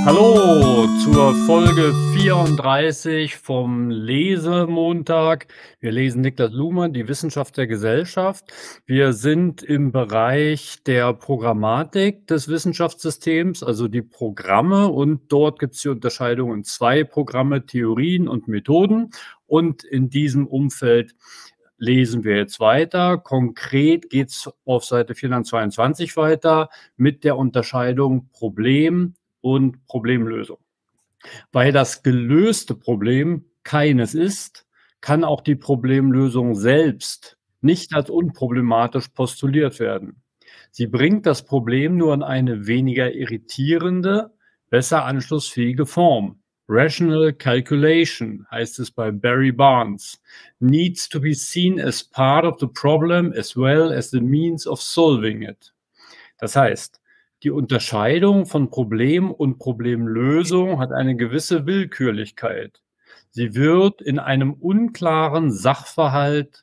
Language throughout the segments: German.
Hallo zur Folge 34 vom Lesemontag. Wir lesen Niklas Luhmann, Die Wissenschaft der Gesellschaft. Wir sind im Bereich der Programmatik des Wissenschaftssystems, also die Programme, und dort gibt es die Unterscheidung in zwei Programme, Theorien und Methoden. Und in diesem Umfeld lesen wir jetzt weiter. Konkret geht es auf Seite 422 weiter mit der Unterscheidung Problem und Problemlösung. Weil das gelöste Problem keines ist, kann auch die Problemlösung selbst nicht als unproblematisch postuliert werden. Sie bringt das Problem nur in eine weniger irritierende, besser anschlussfähige Form. Rational calculation, heißt es bei Barry Barnes, needs to be seen as part of the problem as well as the means of solving it. Das heißt, die Unterscheidung von Problem und Problemlösung hat eine gewisse Willkürlichkeit. Sie wird einem unklaren Sachverhalt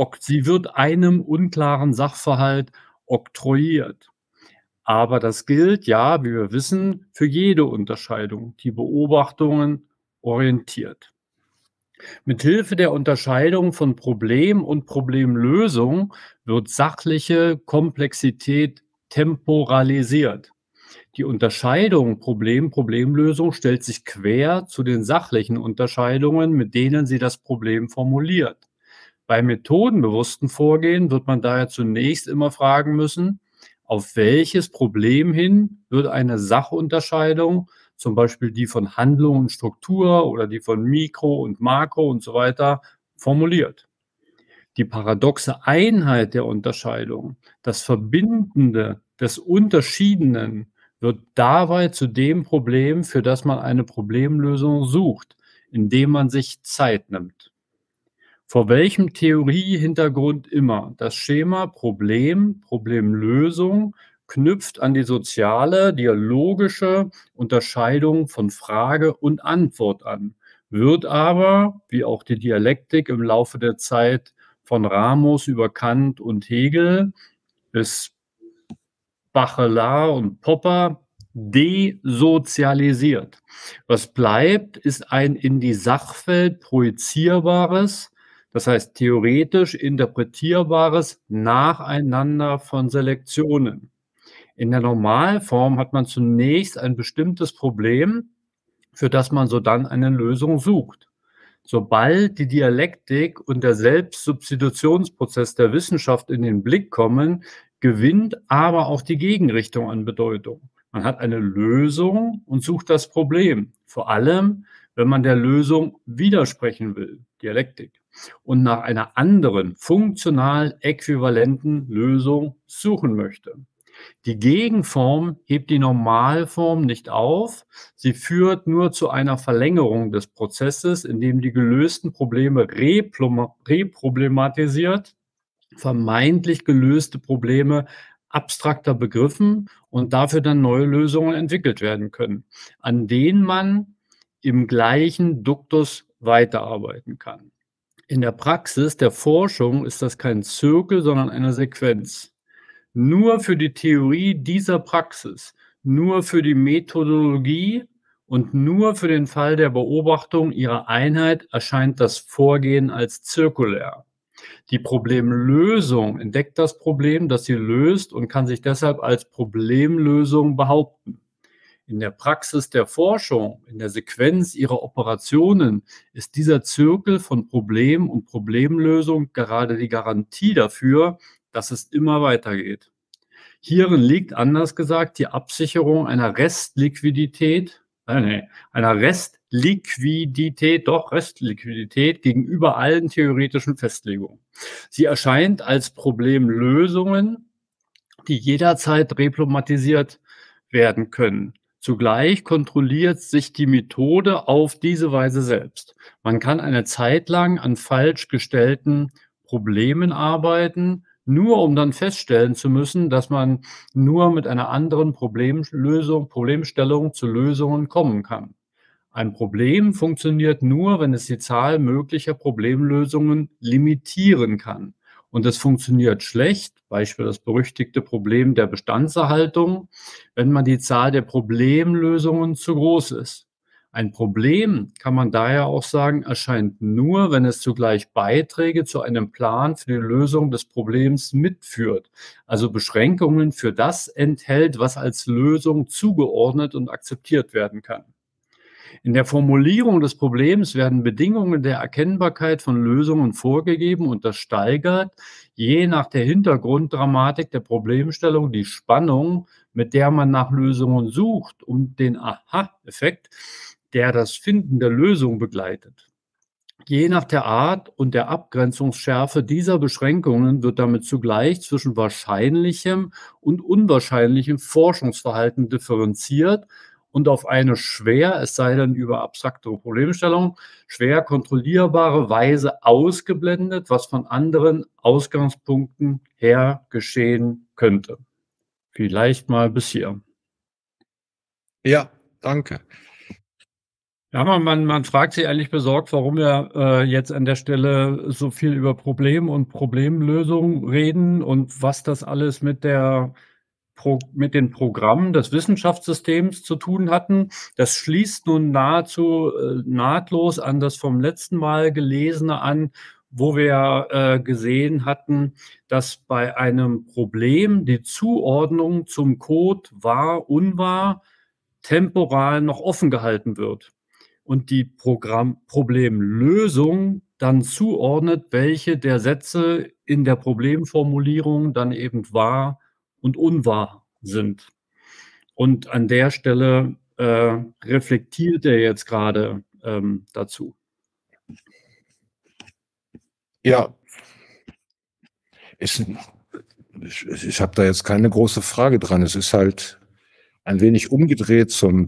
oktroyiert. Aber das gilt ja, wie wir wissen, für jede Unterscheidung, die Beobachtungen orientiert. Mithilfe der Unterscheidung von Problem und Problemlösung wird sachliche Komplexität temporalisiert. Die Unterscheidung Problemlösung stellt sich quer zu den sachlichen Unterscheidungen, mit denen sie das Problem formuliert. Beim methodenbewussten Vorgehen wird man daher zunächst immer fragen müssen, auf welches Problem hin wird eine Sachunterscheidung, zum Beispiel die von Handlung und Struktur oder die von Mikro und Makro und so weiter, formuliert. Die paradoxe Einheit der Unterscheidung, das Verbindende des Unterschiedenen, wird dabei zu dem Problem, für das man eine Problemlösung sucht, indem man sich Zeit nimmt. Vor welchem Theoriehintergrund immer, das Schema Problemlösung knüpft an die soziale, dialogische Unterscheidung von Frage und Antwort an, wird aber, wie auch die Dialektik im Laufe der Zeit von Ramos über Kant und Hegel bis Bachelard und Popper, desozialisiert. Was bleibt, ist ein in die Sachwelt projizierbares, das heißt theoretisch interpretierbares Nacheinander von Selektionen. In der Normalform hat man zunächst ein bestimmtes Problem, für das man sodann eine Lösung sucht. Sobald die Dialektik und der Selbstsubstitutionsprozess der Wissenschaft in den Blick kommen, gewinnt aber auch die Gegenrichtung an Bedeutung. Man hat eine Lösung und sucht das Problem, vor allem, wenn man der Lösung widersprechen will, Dialektik, und nach einer anderen, funktional äquivalenten Lösung suchen möchte. Die Gegenform hebt die Normalform nicht auf, sie führt nur zu einer Verlängerung des Prozesses, in dem die gelösten Probleme reproblematisiert, vermeintlich gelöste Probleme abstrakter begriffen und dafür dann neue Lösungen entwickelt werden können, an denen man im gleichen Duktus weiterarbeiten kann. In der Praxis der Forschung ist das kein Zirkel, sondern eine Sequenz. Nur für die Theorie dieser Praxis, nur für die Methodologie und nur für den Fall der Beobachtung ihrer Einheit erscheint das Vorgehen als zirkulär. Die Problemlösung entdeckt das Problem, das sie löst, und kann sich deshalb als Problemlösung behaupten. In der Praxis der Forschung, in der Sequenz ihrer Operationen, ist dieser Zirkel von Problem und Problemlösung gerade die Garantie dafür, dass es immer weitergeht. Hierin liegt, anders gesagt, die Absicherung einer Restliquidität gegenüber allen theoretischen Festlegungen. Sie erscheint als Problemlösungen, die jederzeit reproblematisiert werden können. Zugleich kontrolliert sich die Methode auf diese Weise selbst. Man kann eine Zeit lang an falsch gestellten Problemen arbeiten, nur um dann feststellen zu müssen, dass man nur mit einer anderen Problemstellung zu Lösungen kommen kann. Ein Problem funktioniert nur, wenn es die Zahl möglicher Problemlösungen limitieren kann. Und das funktioniert schlecht, Beispiel das berüchtigte Problem der Bestandserhaltung, wenn man die Zahl der Problemlösungen zu groß ist. Ein Problem, kann man daher auch sagen, erscheint nur, wenn es zugleich Beiträge zu einem Plan für die Lösung des Problems mitführt, also Beschränkungen für das enthält, was als Lösung zugeordnet und akzeptiert werden kann. In der Formulierung des Problems werden Bedingungen der Erkennbarkeit von Lösungen vorgegeben und das steigert, je nach der Hintergrunddramatik der Problemstellung, die Spannung, mit der man nach Lösungen sucht, um den Aha-Effekt, der das Finden der Lösung begleitet. Je nach der Art und der Abgrenzungsschärfe dieser Beschränkungen wird damit zugleich zwischen wahrscheinlichem und unwahrscheinlichem Forschungsverhalten differenziert und auf eine schwer, es sei denn über abstraktere Problemstellungen, schwer kontrollierbare Weise ausgeblendet, was von anderen Ausgangspunkten her geschehen könnte. Vielleicht mal bis hier. Ja, danke. Ja, man fragt sich eigentlich besorgt, warum wir jetzt an der Stelle so viel über Problem und Problemlösung reden und was das alles mit mit den Programmen des Wissenschaftssystems zu tun hatten. Das schließt nun nahezu nahtlos an das vom letzten Mal Gelesene an, wo wir gesehen hatten, dass bei einem Problem die Zuordnung zum Code wahr, unwahr temporal noch offen gehalten wird und die Problemlösung dann zuordnet, welche der Sätze in der Problemformulierung dann eben wahr und unwahr sind. Und an der Stelle reflektiert er jetzt gerade dazu. Ja, ich habe da jetzt keine große Frage dran. Es ist halt ein wenig umgedreht zum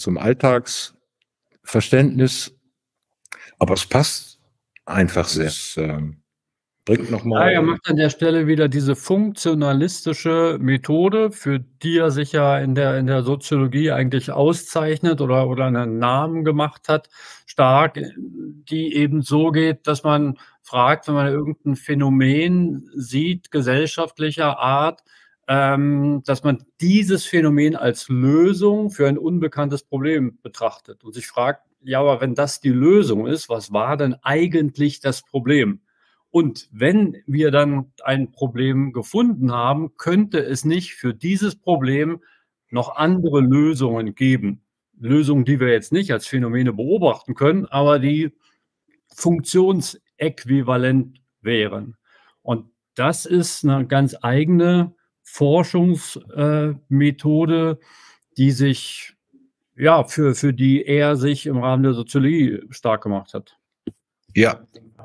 Alltagsverständnis, aber es passt einfach sehr. Es bringt Ja, nochmal. er macht an der Stelle wieder diese funktionalistische Methode, für die er sich ja in der Soziologie eigentlich auszeichnet oder einen Namen gemacht hat, stark, die eben so geht, dass man fragt, wenn man irgendein Phänomen sieht, gesellschaftlicher Art, dass man dieses Phänomen als Lösung für ein unbekanntes Problem betrachtet und sich fragt: „Ja, aber wenn das die Lösung ist, was war denn eigentlich das Problem?“ Und wenn wir dann ein Problem gefunden haben, könnte es nicht für dieses Problem noch andere Lösungen geben. Lösungen, die wir jetzt nicht als Phänomene beobachten können, aber die funktionsäquivalent wären. Und das ist eine ganz eigene Forschungsmethode, die sich ja, für die er sich im Rahmen der Soziologie stark gemacht hat. Ja.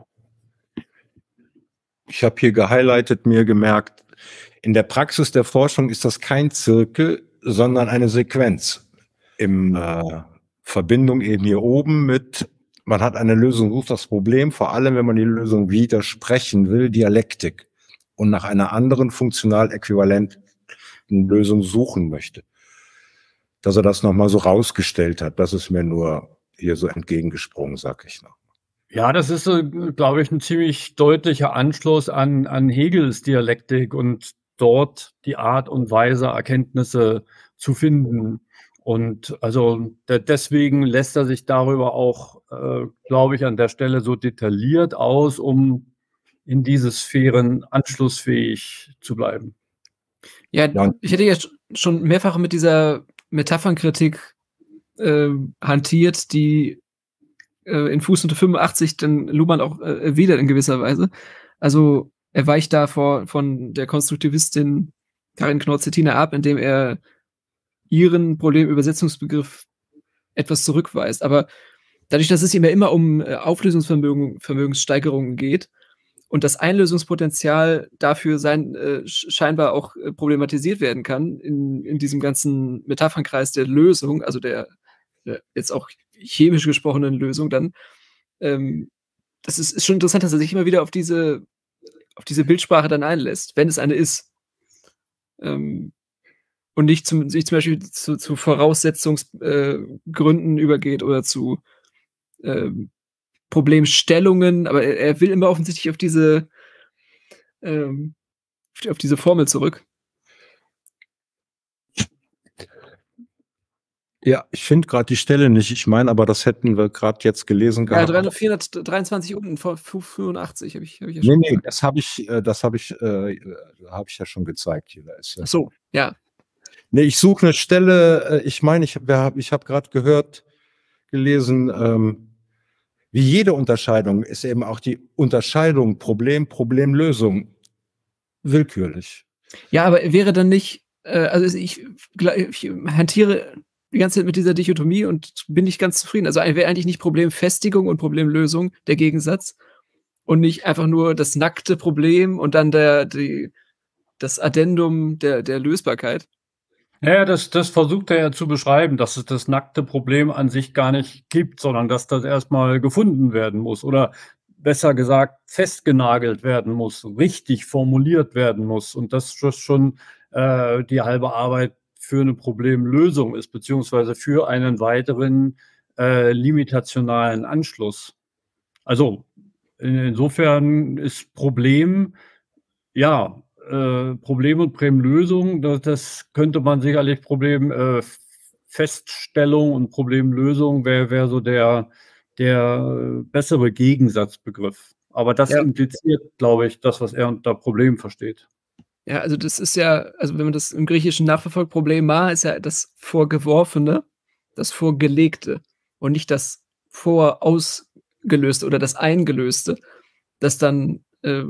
Ich habe hier gehighlightet, mir gemerkt, in der Praxis der Forschung ist das kein Zirkel, sondern eine Sequenz. Im Verbindung eben hier oben mit, man hat eine Lösung, sucht das Problem, vor allem wenn man die Lösung widersprechen will, Dialektik und nach einer anderen funktional äquivalenten Lösung suchen möchte. Dass er das nochmal so rausgestellt hat, das ist mir nur hier so entgegengesprungen, sag ich noch. Ja, das ist so, glaube ich, ein ziemlich deutlicher Anschluss an Hegels Dialektik und dort die Art und Weise, Erkenntnisse zu finden. Und also deswegen lässt er sich darüber auch, glaube ich, an der Stelle so detailliert aus, um in diese Sphären anschlussfähig zu bleiben. Ja, ich hätte ja schon mehrfach mit dieser Metaphernkritik hantiert, die in Fußnote 85 dann Luhmann auch erwidert in gewisser Weise. Also er weicht da von der Konstruktivistin Karin Knorr-Cetina ab, indem er ihren Problemübersetzungsbegriff etwas zurückweist. Aber dadurch, dass es ihm ja immer um Auflösungsvermögenssteigerungen geht und das Einlösungspotenzial dafür scheinbar auch problematisiert werden kann in diesem ganzen Metaphernkreis der Lösung, also der jetzt auch chemisch gesprochenen Lösung, dann das ist schon interessant, dass er sich immer wieder auf diese Bildsprache dann einlässt, wenn es eine ist. Und nicht sich zum Beispiel zu Voraussetzungsgründen übergeht oder zu Problemstellungen, aber er will immer offensichtlich auf diese auf diese Formel zurück. Ja, ich finde gerade die Stelle nicht. Ich meine, aber das hätten wir gerade jetzt gelesen Ja, gehabt. 423 unten, 85 habe ich ja Nee, schon nee, gesagt. das habe ich ja schon gezeigt hier. Da ist ja. Ach so, ja. Nee, ich suche eine Stelle, ich meine, ich habe gerade gelesen, wie jede Unterscheidung ist eben auch die Unterscheidung Problem, Problemlösung willkürlich. Ja, aber wäre dann nicht, also ich hantiere die ganze Zeit mit dieser Dichotomie und bin nicht ganz zufrieden. Also wäre eigentlich nicht Problemfestigung und Problemlösung der Gegensatz und nicht einfach nur das nackte Problem und dann das Addendum der Lösbarkeit. Ja, das versucht er ja zu beschreiben, dass es das nackte Problem an sich gar nicht gibt, sondern dass das erstmal gefunden werden muss oder besser gesagt festgenagelt werden muss, richtig formuliert werden muss und das schon die halbe Arbeit für eine Problemlösung ist, beziehungsweise für einen weiteren limitationalen Anschluss. Also insofern ist Problem, ja, Problem und Problemlösung, das könnte man sicherlich Feststellung und Problemlösung wäre so der bessere Gegensatzbegriff. Aber das Ja. impliziert, glaube ich, das, was er unter Problem versteht. Ja, also das ist ja, also wenn man das im Griechischen nachverfolgt, Problema ist ja das Vorgeworfene, das Vorgelegte und nicht das Vorausgelöste oder das Eingelöste, das dann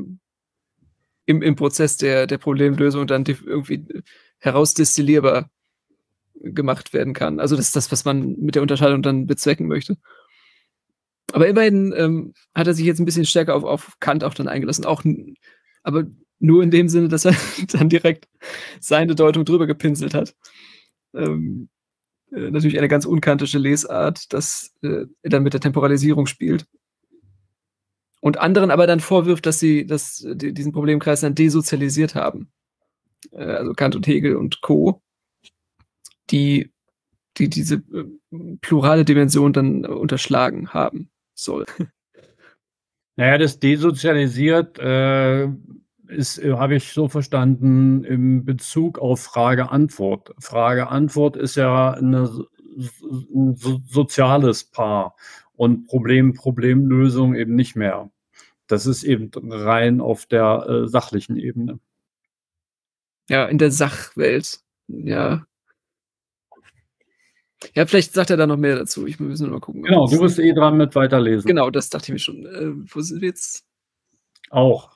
im Prozess der Problemlösung dann irgendwie herausdestillierbar gemacht werden kann. Also das ist das, was man mit der Unterscheidung dann bezwecken möchte. Aber immerhin hat er sich jetzt ein bisschen stärker auf Kant auch dann eingelassen, aber nur in dem Sinne, dass er dann direkt seine Deutung drüber gepinselt hat. Natürlich eine ganz unkantische Lesart, dass er dann mit der Temporalisierung spielt. Und anderen aber dann vorwirft, dass sie diesen Problemkreis dann desozialisiert haben. Also Kant und Hegel und Co., die diese plurale Dimension dann unterschlagen haben soll. Naja, das desozialisiert habe ich so verstanden, im Bezug auf Frage-Antwort. Frage-Antwort ist ja ein soziales Paar und Problemlösung eben nicht mehr. Das ist eben rein auf der sachlichen Ebene. Ja, in der Sachwelt. Ja. Ja, vielleicht sagt er da noch mehr dazu. Wir müssen mal gucken. Genau, du bist dran mit Weiterlesen. Genau, das dachte ich mir schon. Wo sind wir jetzt? Auch.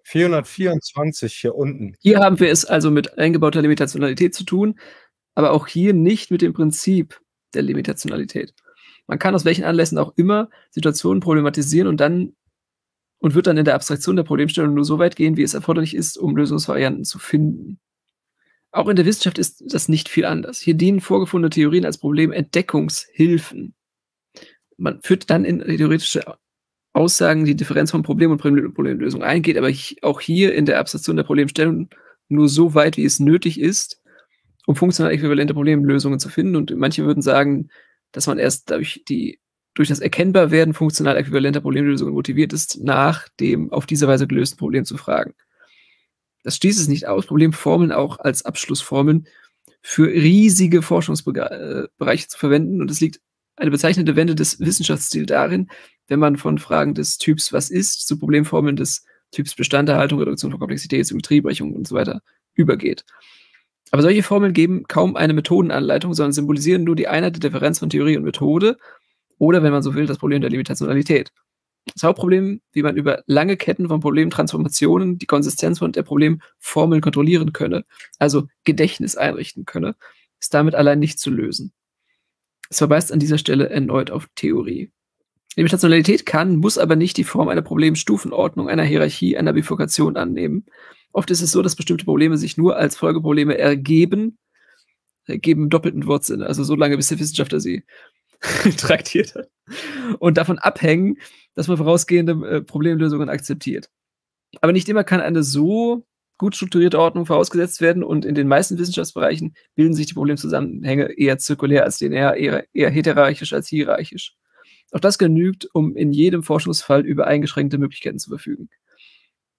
424 hier unten. Hier haben wir es also mit eingebauter Limitationalität zu tun, aber auch hier nicht mit dem Prinzip der Limitationalität. Man kann aus welchen Anlässen auch immer Situationen problematisieren und wird dann in der Abstraktion der Problemstellung nur so weit gehen, wie es erforderlich ist, um Lösungsvarianten zu finden. Auch in der Wissenschaft ist das nicht viel anders. Hier dienen vorgefundene Theorien als Problementdeckungshilfen. Man führt dann in theoretische Aussagen die Differenz von Problem und Problemlösung ein, geht aber auch hier in der Abstraktion der Problemstellung nur so weit, wie es nötig ist, um funktional äquivalente Problemlösungen zu finden. Und manche würden sagen, dass man erst durch das Erkennbarwerden funktional äquivalenter Problemlösungen motiviert ist, nach dem auf diese Weise gelösten Problem zu fragen. Das schließt es nicht aus, Problemformeln auch als Abschlussformeln für riesige Forschungsbereiche zu verwenden. Und es liegt eine bezeichnende Wende des Wissenschaftsstils darin, wenn man von Fragen des Typs Was ist zu Problemformeln des Typs Bestandserhaltung, Reduktion von Komplexität, Symmetriebrechung und so weiter übergeht. Aber solche Formeln geben kaum eine Methodenanleitung, sondern symbolisieren nur die Einheit der Differenz von Theorie und Methode oder, wenn man so will, das Problem der Limitationalität. Das Hauptproblem, wie man über lange Ketten von Problemtransformationen die Konsistenz von der Problemformeln kontrollieren könne, also Gedächtnis einrichten könne, ist damit allein nicht zu lösen. Es verweist an dieser Stelle erneut auf Theorie. Limitationalität muss aber nicht die Form einer Problemstufenordnung, einer Hierarchie, einer Bifurkation annehmen. Oft ist es so, dass bestimmte Probleme sich nur als Folgeprobleme ergeben im doppelten Wortsinne, also so lange, bis der Wissenschaftler sie traktiert hat, und davon abhängen, dass man vorausgehende Problemlösungen akzeptiert. Aber nicht immer kann eine so gut strukturierte Ordnung vorausgesetzt werden und in den meisten Wissenschaftsbereichen bilden sich die Problemzusammenhänge eher zirkulär als linear, eher heterarchisch als hierarchisch. Auch das genügt, um in jedem Forschungsfall über eingeschränkte Möglichkeiten zu verfügen.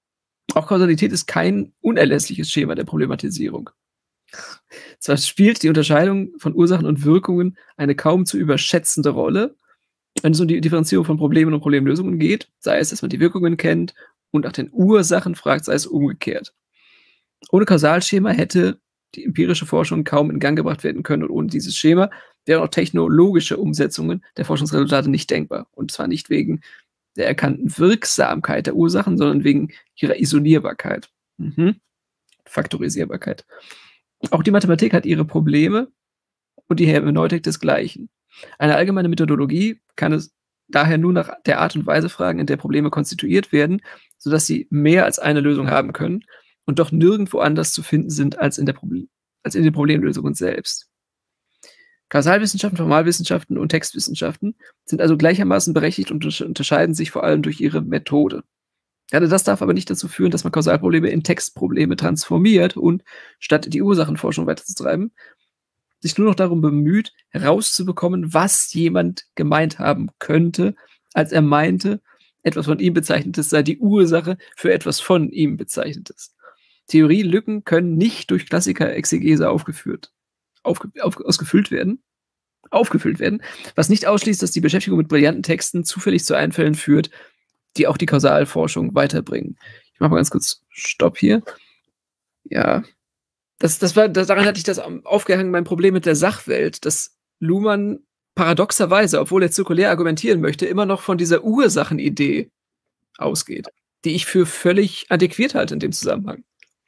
Auch Kausalität ist kein unerlässliches Schema der Problematisierung. Zwar spielt die Unterscheidung von Ursachen und Wirkungen eine kaum zu überschätzende Rolle, wenn es um die Differenzierung von Problemen und Problemlösungen geht, sei es, dass man die Wirkungen kennt und nach den Ursachen fragt, sei es umgekehrt. Ohne Kausalschema hätte die empirische Forschung kaum in Gang gebracht werden können und ohne dieses Schema wären auch technologische Umsetzungen der Forschungsresultate nicht denkbar. Und zwar nicht wegen der erkannten Wirksamkeit der Ursachen, sondern wegen ihrer Isolierbarkeit. Faktorisierbarkeit. Auch die Mathematik hat ihre Probleme und die Hermeneutik desgleichen. Eine allgemeine Methodologie kann es daher nur nach der Art und Weise fragen, in der Probleme konstituiert werden, sodass sie mehr als eine Lösung haben können und doch nirgendwo anders zu finden sind als in den Problemlösungen selbst. Kausalwissenschaften, Formalwissenschaften und Textwissenschaften sind also gleichermaßen berechtigt und unterscheiden sich vor allem durch ihre Methode. Gerade das darf aber nicht dazu führen, dass man Kausalprobleme in Textprobleme transformiert und, statt die Ursachenforschung weiterzutreiben, sich nur noch darum bemüht, herauszubekommen, was jemand gemeint haben könnte, als er meinte, etwas von ihm Bezeichnetes sei die Ursache für etwas von ihm Bezeichnetes. Theorielücken können nicht durch Klassiker-Exegese aufgefüllt werden, was nicht ausschließt, dass die Beschäftigung mit brillanten Texten zufällig zu Einfällen führt, die auch die Kausalforschung weiterbringen. Ich mache mal ganz kurz Stopp hier. Ja, daran hatte ich das aufgehangen, mein Problem mit der Sachwelt, dass Luhmann paradoxerweise, obwohl er zirkulär argumentieren möchte, immer noch von dieser Ursachenidee ausgeht, die ich für völlig adäquiert halte in dem Zusammenhang.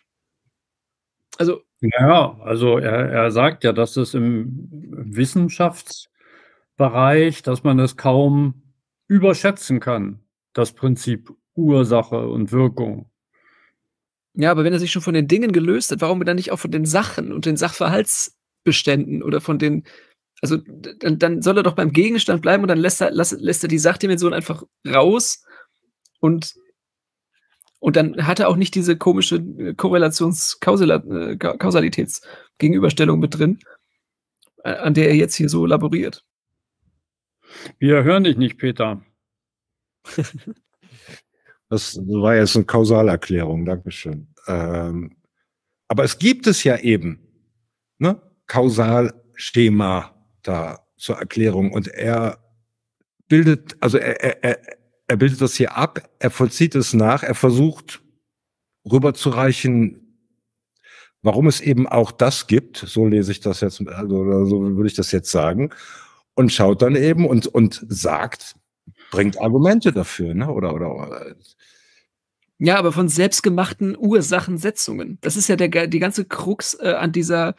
Also er sagt ja, dass es im Wissenschaftsbereich, dass man es kaum überschätzen kann, das Prinzip Ursache und Wirkung. Ja, aber wenn er sich schon von den Dingen gelöst hat, warum dann nicht auch von den Sachen und den Sachverhaltsbeständen oder von den, also dann soll er doch beim Gegenstand bleiben und dann lässt er die Sachdimension einfach raus und dann hat er auch nicht diese komische Kausalitätsgegenüberstellung mit drin, an der er jetzt hier so laboriert. Wir hören dich nicht, Peter. Das war jetzt eine Kausalerklärung, Dankeschön. Aber es gibt es ja eben, ne? Kausalschema da zur Erklärung und er bildet das hier ab, er vollzieht es nach, er versucht rüberzureichen, warum es eben auch das gibt, so lese ich das jetzt, oder so würde ich das jetzt sagen, und schaut dann eben und sagt, bringt Argumente dafür, ne? Oder ja, aber von selbstgemachten Ursachensetzungen. Das ist ja die ganze Krux an dieser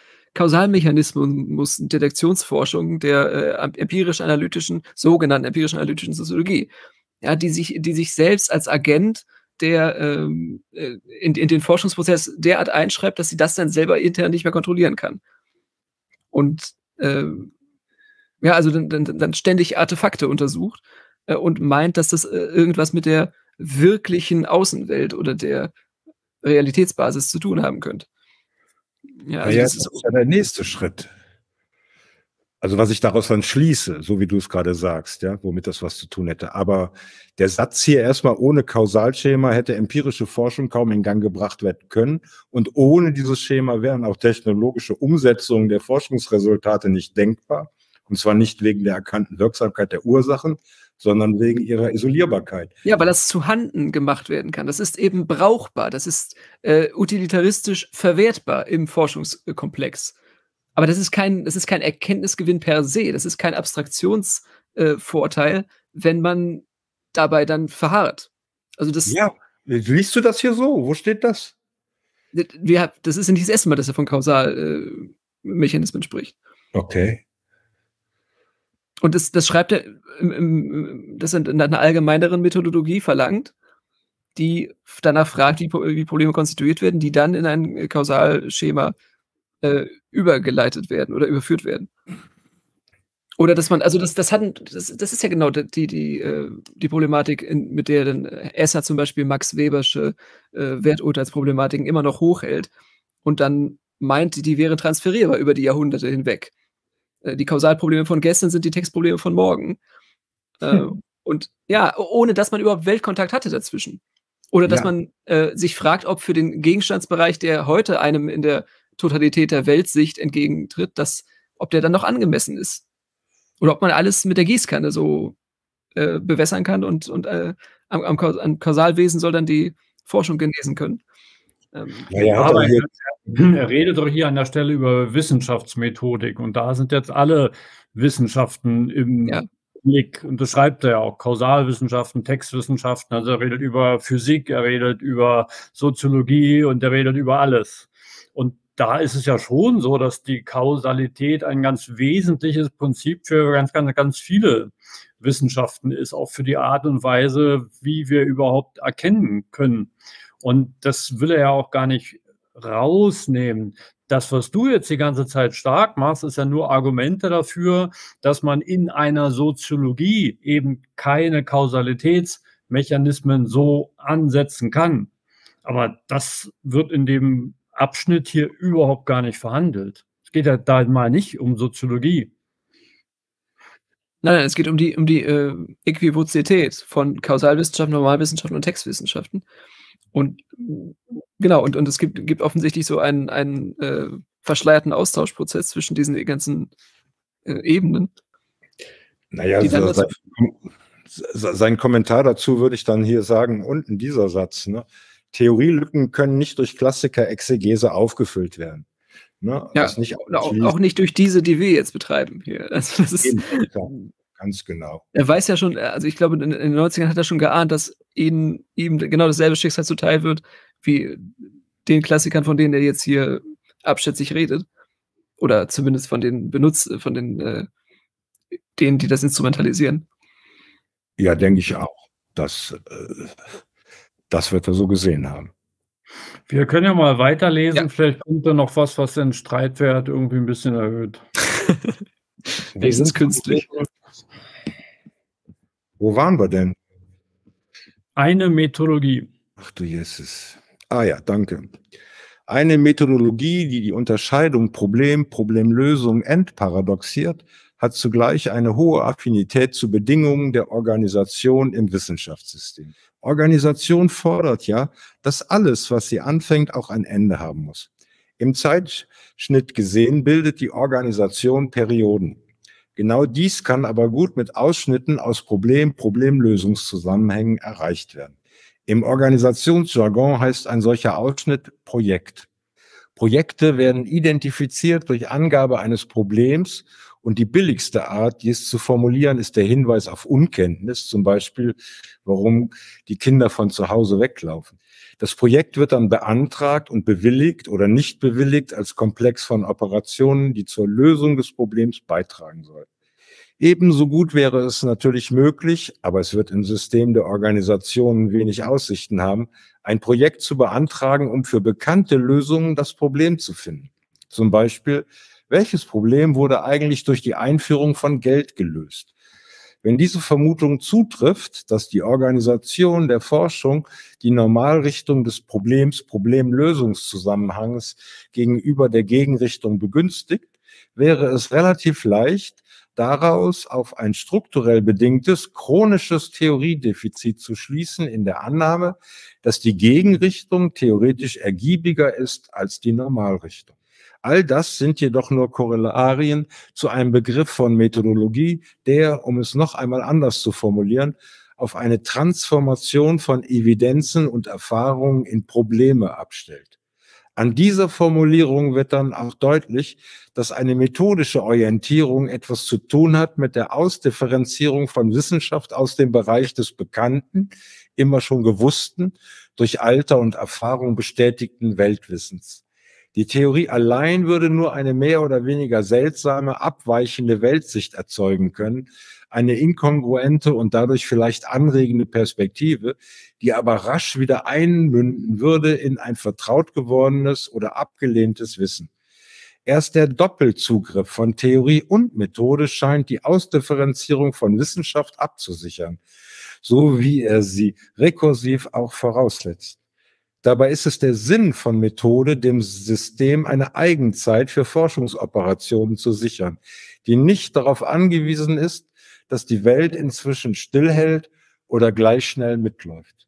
Kausalmechanismus-Detektionsforschung der sogenannten empirisch analytischen Soziologie. Ja, die sich selbst als Agent der in den Forschungsprozess derart einschreibt, dass sie das dann selber intern nicht mehr kontrollieren kann. Und ja, also dann ständig Artefakte untersucht und meint, dass das irgendwas mit der wirklichen Außenwelt oder der Realitätsbasis zu tun haben könnte. Ja, also das ist ja der nächste Schritt. Also was ich daraus dann schließe, so wie du es gerade sagst, ja, womit das was zu tun hätte. Aber der Satz hier erstmal, ohne Kausalschema hätte empirische Forschung kaum in Gang gebracht werden können. Und ohne dieses Schema wären auch technologische Umsetzungen der Forschungsresultate nicht denkbar. Und zwar nicht wegen der erkannten Wirksamkeit der Ursachen, sondern wegen ihrer Isolierbarkeit. Ja, weil das zu Handen gemacht werden kann. Das ist eben brauchbar, das ist utilitaristisch verwertbar im Forschungskomplex. Aber das ist kein Erkenntnisgewinn per se, das ist kein Abstraktionsvorteil, wenn man dabei dann verharrt. Also das. Ja, liest du das hier so? Wo steht das? Das ist ja nicht das erste Mal, dass er von Kausalmechanismen spricht. Okay. Und das schreibt er, das in einer allgemeineren Methodologie verlangt, die danach fragt, wie Probleme konstituiert werden, die dann in ein Kausalschema übergeleitet werden oder überführt werden. Oder dass man, also das ist ja genau die Problematik, mit der dann Esser zum Beispiel Max Webersche Werturteilsproblematiken immer noch hochhält und dann meint, die wäre transferierbar über die Jahrhunderte hinweg. Die Kausalprobleme von gestern sind die Textprobleme von morgen. Und ja, ohne dass man überhaupt Weltkontakt hatte dazwischen. Oder dass Ja. man sich fragt, ob für den Gegenstandsbereich, der heute einem in der Totalität der Weltsicht entgegentritt, ob der dann noch angemessen ist. Oder ob man alles mit der Gießkanne so bewässern kann und am Kausalwesen soll dann die Forschung genesen können. Ja, er hat Aber aber hier, er redet doch hier an der Stelle über Wissenschaftsmethodik und da sind jetzt alle Wissenschaften Ja. im Blick. Und das schreibt er ja auch. Kausalwissenschaften, Textwissenschaften. Also er redet über Physik, er redet über Soziologie und er redet über alles. Und da ist es ja schon so, dass die Kausalität ein ganz wesentliches Prinzip für ganz viele Wissenschaften ist, auch für die Art und Weise, wie wir überhaupt erkennen können. Und das will er ja auch gar nicht rausnehmen. Das, was du jetzt die ganze Zeit stark machst, ist ja nur Argumente dafür, dass man in einer Soziologie eben keine Kausalitätsmechanismen so ansetzen kann. Aber das wird in dem Abschnitt hier überhaupt gar nicht verhandelt. Es geht ja da mal nicht um Soziologie. Nein, es geht um die Äquivozität von Kausalwissenschaften, Normalwissenschaften und Textwissenschaften. Und genau, und es gibt offensichtlich so einen verschleierten Austauschprozess zwischen diesen ganzen Ebenen. naja, Die dann sein Kommentar dazu würde ich dann hier sagen, unten dieser Satz, ne? Theorielücken können nicht durch Klassiker-Exegese aufgefüllt werden. Ne? Ja, Was nicht auch nicht durch diese, die wir jetzt betreiben hier. Also das ist, Eben, ja, ganz genau. er weiß ja schon, also ich glaube, in den 90ern hat er schon geahnt, dass ihm genau dasselbe Schicksal zuteil wird, wie den Klassikern, von denen er jetzt hier abschätzig redet. Oder zumindest von den denen, die das instrumentalisieren. Ja, denke ich auch. Das wird er so gesehen haben. Wir können ja mal weiterlesen. Ja. Vielleicht kommt da noch was den Streitwert irgendwie ein bisschen erhöht. Wenigstens künstlich. Wo waren wir denn? Eine Methodologie. Ach du Jesus. Ah ja, danke. Eine Methodologie, die die Unterscheidung Problemlösung entparadoxiert, hat zugleich eine hohe Affinität zu Bedingungen der Organisation im Wissenschaftssystem. Organisation fordert ja, dass alles, was sie anfängt, auch ein Ende haben muss. Im Zeitschnitt gesehen bildet die Organisation Perioden. Genau dies kann aber gut mit Ausschnitten aus Problemlösungszusammenhängen erreicht werden. Im Organisationsjargon heißt ein solcher Ausschnitt Projekt. Projekte werden identifiziert durch Angabe eines Problems und die billigste Art, dies zu formulieren, ist der Hinweis auf Unkenntnis, zum Beispiel, warum die Kinder von zu Hause weglaufen. Das Projekt wird dann beantragt und bewilligt oder nicht bewilligt als Komplex von Operationen, die zur Lösung des Problems beitragen sollen. Ebenso gut wäre es natürlich möglich, aber es wird im System der Organisationen wenig Aussichten haben, ein Projekt zu beantragen, um für bekannte Lösungen das Problem zu finden. Zum Beispiel, welches Problem wurde eigentlich durch die Einführung von Geld gelöst? Wenn diese Vermutung zutrifft, dass die Organisation der Forschung die Normalrichtung des Problemlösungszusammenhangs gegenüber der Gegenrichtung begünstigt, wäre es relativ leicht, daraus auf ein strukturell bedingtes chronisches Theoriedefizit zu schließen in der Annahme, dass die Gegenrichtung theoretisch ergiebiger ist als die Normalrichtung. All das sind jedoch nur Korrelarien zu einem Begriff von Methodologie, der, um es noch einmal anders zu formulieren, auf eine Transformation von Evidenzen und Erfahrungen in Probleme abstellt. An dieser Formulierung wird dann auch deutlich, dass eine methodische Orientierung etwas zu tun hat mit der Ausdifferenzierung von Wissenschaft aus dem Bereich des Bekannten, immer schon Gewussten, durch Alter und Erfahrung bestätigten Weltwissens. Die Theorie allein würde nur eine mehr oder weniger seltsame, abweichende Weltsicht erzeugen können, eine inkongruente und dadurch vielleicht anregende Perspektive, die aber rasch wieder einmünden würde in ein vertraut gewordenes oder abgelehntes Wissen. Erst der Doppelzugriff von Theorie und Methode scheint die Ausdifferenzierung von Wissenschaft abzusichern, so wie er sie rekursiv auch voraussetzt. Dabei ist es der Sinn von Methode, dem System eine Eigenzeit für Forschungsoperationen zu sichern, die nicht darauf angewiesen ist, dass die Welt inzwischen stillhält oder gleich schnell mitläuft.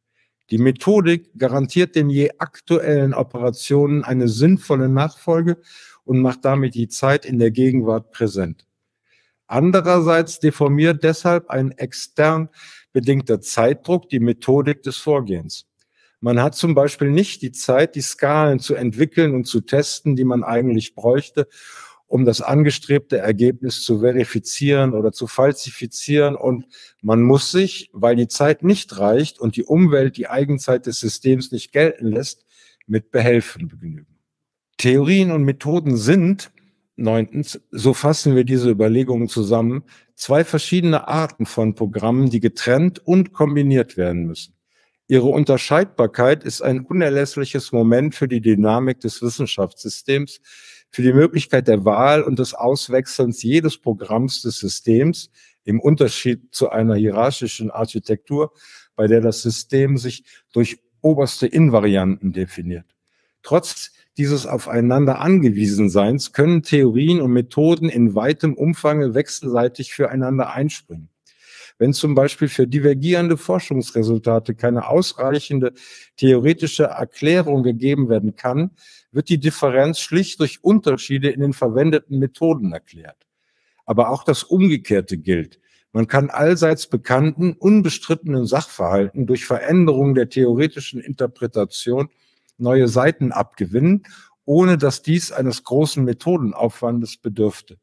Die Methodik garantiert den je aktuellen Operationen eine sinnvolle Nachfolge und macht damit die Zeit in der Gegenwart präsent. Andererseits deformiert deshalb ein extern bedingter Zeitdruck die Methodik des Vorgehens. Man hat zum Beispiel nicht die Zeit, die Skalen zu entwickeln und zu testen, die man eigentlich bräuchte, um das angestrebte Ergebnis zu verifizieren oder zu falsifizieren. Und man muss sich, weil die Zeit nicht reicht und die Umwelt die Eigenzeit des Systems nicht gelten lässt, mit Behelfen begnügen. Theorien und Methoden sind, 9. so fassen wir diese Überlegungen zusammen, zwei verschiedene Arten von Programmen, die getrennt und kombiniert werden müssen. Ihre Unterscheidbarkeit ist ein unerlässliches Moment für die Dynamik des Wissenschaftssystems, für die Möglichkeit der Wahl und des Auswechselns jedes Programms des Systems, im Unterschied zu einer hierarchischen Architektur, bei der das System sich durch oberste Invarianten definiert. Trotz dieses aufeinander angewiesen Seins können Theorien und Methoden in weitem Umfang wechselseitig füreinander einspringen. Wenn zum Beispiel für divergierende Forschungsresultate keine ausreichende theoretische Erklärung gegeben werden kann, wird die Differenz schlicht durch Unterschiede in den verwendeten Methoden erklärt. Aber auch das Umgekehrte gilt. Man kann allseits bekannten, unbestrittenen Sachverhalten durch Veränderung der theoretischen Interpretation neue Seiten abgewinnen, ohne dass dies eines großen Methodenaufwandes bedürfte.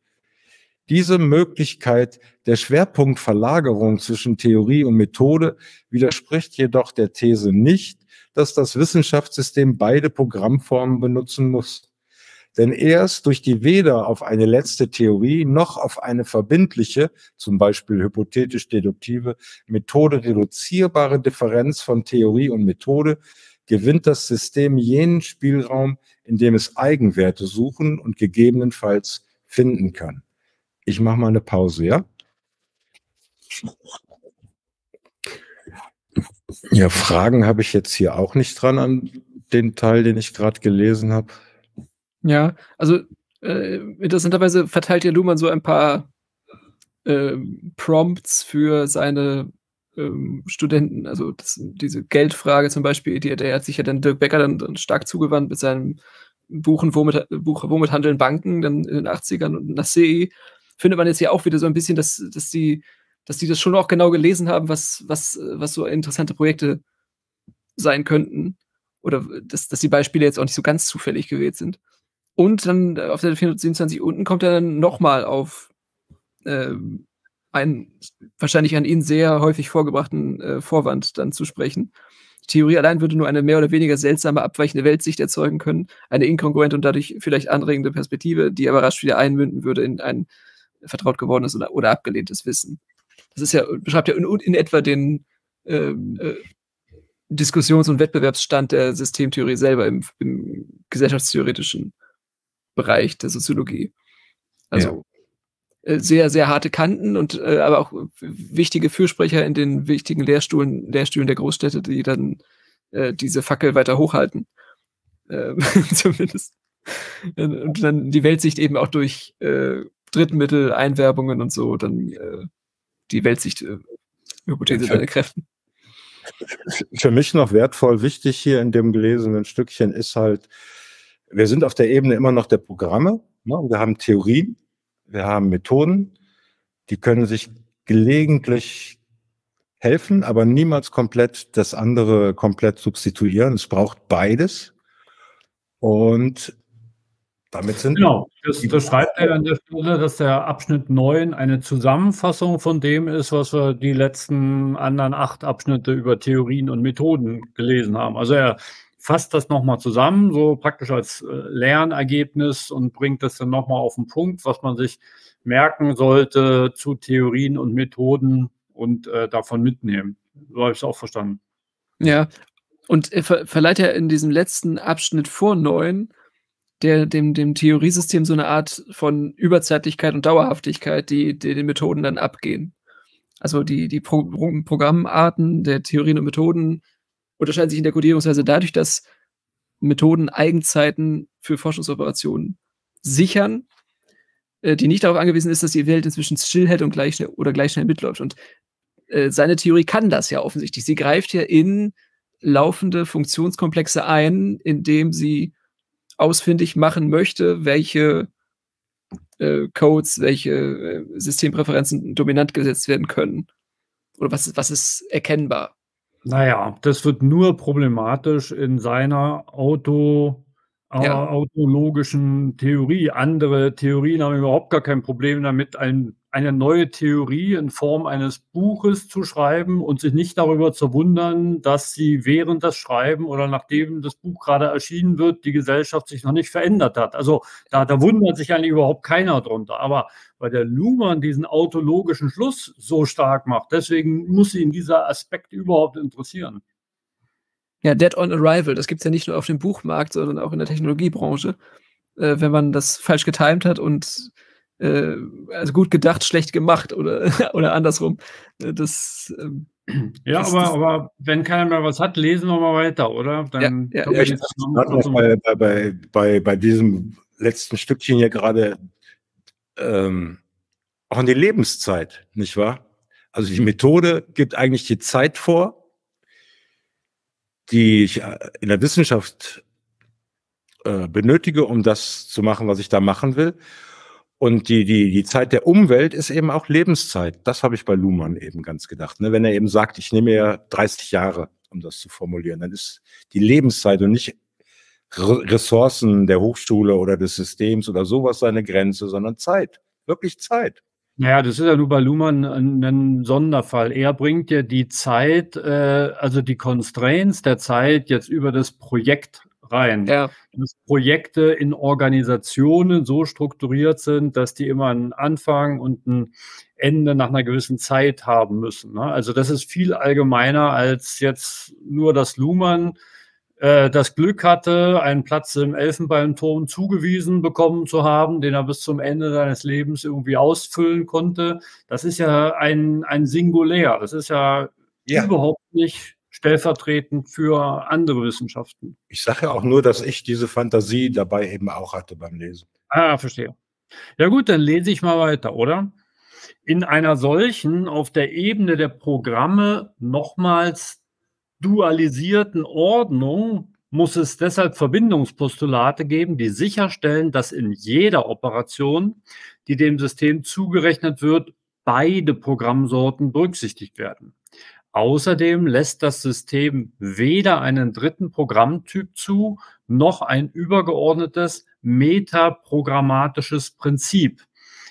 Diese Möglichkeit der Schwerpunktverlagerung zwischen Theorie und Methode widerspricht jedoch der These nicht, dass das Wissenschaftssystem beide Programmformen benutzen muss. Denn erst durch die weder auf eine letzte Theorie noch auf eine verbindliche, zum Beispiel hypothetisch-deduktive, Methode reduzierbare Differenz von Theorie und Methode gewinnt das System jenen Spielraum, in dem es Eigenwerte suchen und gegebenenfalls finden kann. Ich mache mal eine Pause, ja? Ja, Fragen habe ich jetzt hier auch nicht dran an den Teil, den ich gerade gelesen habe. Ja, also interessanterweise verteilt ja Luhmann so ein paar Prompts für seine Studenten, also diese Geldfrage zum Beispiel, der hat sich ja dann Dirk Becker dann stark zugewandt mit seinem Buch Womit handeln Banken, dann in den 80ern und nach CE, findet man jetzt ja auch wieder so ein bisschen, dass die das schon auch genau gelesen haben, was so interessante Projekte sein könnten. Oder dass die Beispiele jetzt auch nicht so ganz zufällig gewählt sind. Und dann auf der 427 unten kommt er dann nochmal auf einen wahrscheinlich an ihn sehr häufig vorgebrachten Vorwand dann zu sprechen. Die Theorie allein würde nur eine mehr oder weniger seltsame, abweichende Weltsicht erzeugen können, eine inkongruente und dadurch vielleicht anregende Perspektive, die aber rasch wieder einmünden würde in ein vertraut gewordenes oder abgelehntes Wissen. Das ist ja, beschreibt ja in etwa den Diskussions- und Wettbewerbsstand der Systemtheorie selber im gesellschaftstheoretischen Bereich der Soziologie. Also sehr, sehr harte Kanten und aber auch wichtige Fürsprecher in den wichtigen Lehrstühlen der Großstädte, die dann diese Fackel weiter hochhalten. Zumindest. Und dann die Weltsicht eben auch durch Drittmittel, Einwerbungen und so, dann die Weltsicht-Hypothese seine Kräften. Für mich noch wertvoll, wichtig hier in dem gelesenen Stückchen ist halt, wir sind auf der Ebene immer noch der Programme, ne? Wir haben Theorien, wir haben Methoden, die können sich gelegentlich helfen, aber niemals komplett das andere komplett substituieren. Es braucht beides. Und damit sind... Genau, das schreibt er an der Stelle, dass der Abschnitt 9 eine Zusammenfassung von dem ist, was wir die letzten anderen 8 Abschnitte über Theorien und Methoden gelesen haben. Also er fasst das nochmal zusammen, so praktisch als Lernergebnis und bringt das dann nochmal auf den Punkt, was man sich merken sollte zu Theorien und Methoden und davon mitnehmen. So habe ich es auch verstanden. Ja, und er verleiht ja in diesem letzten Abschnitt vor 9 dem Theoriesystem so eine Art von Überzeitlichkeit und Dauerhaftigkeit, die den Methoden dann abgehen. Also die Programmarten der Theorien und Methoden unterscheiden sich in der Kodierungsweise dadurch, dass Methoden Eigenzeiten für Forschungsoperationen sichern, die nicht darauf angewiesen ist, dass die Welt inzwischen stillhält und gleich schnell mitläuft. Und seine Theorie kann das ja offensichtlich. Sie greift ja in laufende Funktionskomplexe ein, indem sie ausfindig machen möchte, welche Codes, welche Systempräferenzen dominant gesetzt werden können. Oder was ist erkennbar? Naja, das wird nur problematisch in seiner autologischen Theorie. Andere Theorien haben überhaupt gar kein Problem damit, eine neue Theorie in Form eines Buches zu schreiben und sich nicht darüber zu wundern, dass sie während das Schreiben oder nachdem das Buch gerade erschienen wird, die Gesellschaft sich noch nicht verändert hat. Also da wundert sich eigentlich überhaupt keiner drunter. Aber weil der Luhmann diesen autologischen Schluss so stark macht, deswegen muss ihn dieser Aspekt überhaupt interessieren. Ja, Dead on Arrival, das gibt es ja nicht nur auf dem Buchmarkt, sondern auch in der Technologiebranche. Wenn man das falsch getimt hat und also gut gedacht, schlecht gemacht oder andersrum. Aber wenn keiner mehr was hat, lesen wir mal weiter, oder? Dann bei diesem letzten Stückchen hier gerade auch an die Lebenszeit, nicht wahr? Also die Methode gibt eigentlich die Zeit vor, die ich in der Wissenschaft benötige, um das zu machen, was ich da machen will. Und die Zeit der Umwelt ist eben auch Lebenszeit. Das habe ich bei Luhmann eben ganz gedacht. Ne? Wenn er eben sagt, ich nehme ja 30 Jahre, um das zu formulieren, dann ist die Lebenszeit und nicht Ressourcen der Hochschule oder des Systems oder sowas seine Grenze, sondern Zeit. Wirklich Zeit. Naja, das ist ja nur bei Luhmann ein Sonderfall. Er bringt ja die Zeit, also die Constraints der Zeit jetzt über das Projekt rein. Ja. Dass Projekte in Organisationen so strukturiert sind, dass die immer einen Anfang und ein Ende nach einer gewissen Zeit haben müssen. Ne? Also das ist viel allgemeiner als jetzt nur, dass Luhmann das Glück hatte, einen Platz im Elfenbeinturm zugewiesen bekommen zu haben, den er bis zum Ende seines Lebens irgendwie ausfüllen konnte. Das ist ja ein Singulär. Das ist ja überhaupt nicht stellvertretend für andere Wissenschaften. Ich sage ja auch nur, dass ich diese Fantasie dabei eben auch hatte beim Lesen. Ah, verstehe. Ja gut, dann lese ich mal weiter, oder? In einer solchen, auf der Ebene der Programme nochmals dualisierten Ordnung muss es deshalb Verbindungspostulate geben, die sicherstellen, dass in jeder Operation, die dem System zugerechnet wird, beide Programmsorten berücksichtigt werden. Außerdem lässt das System weder einen dritten Programmtyp zu, noch ein übergeordnetes metaprogrammatisches Prinzip.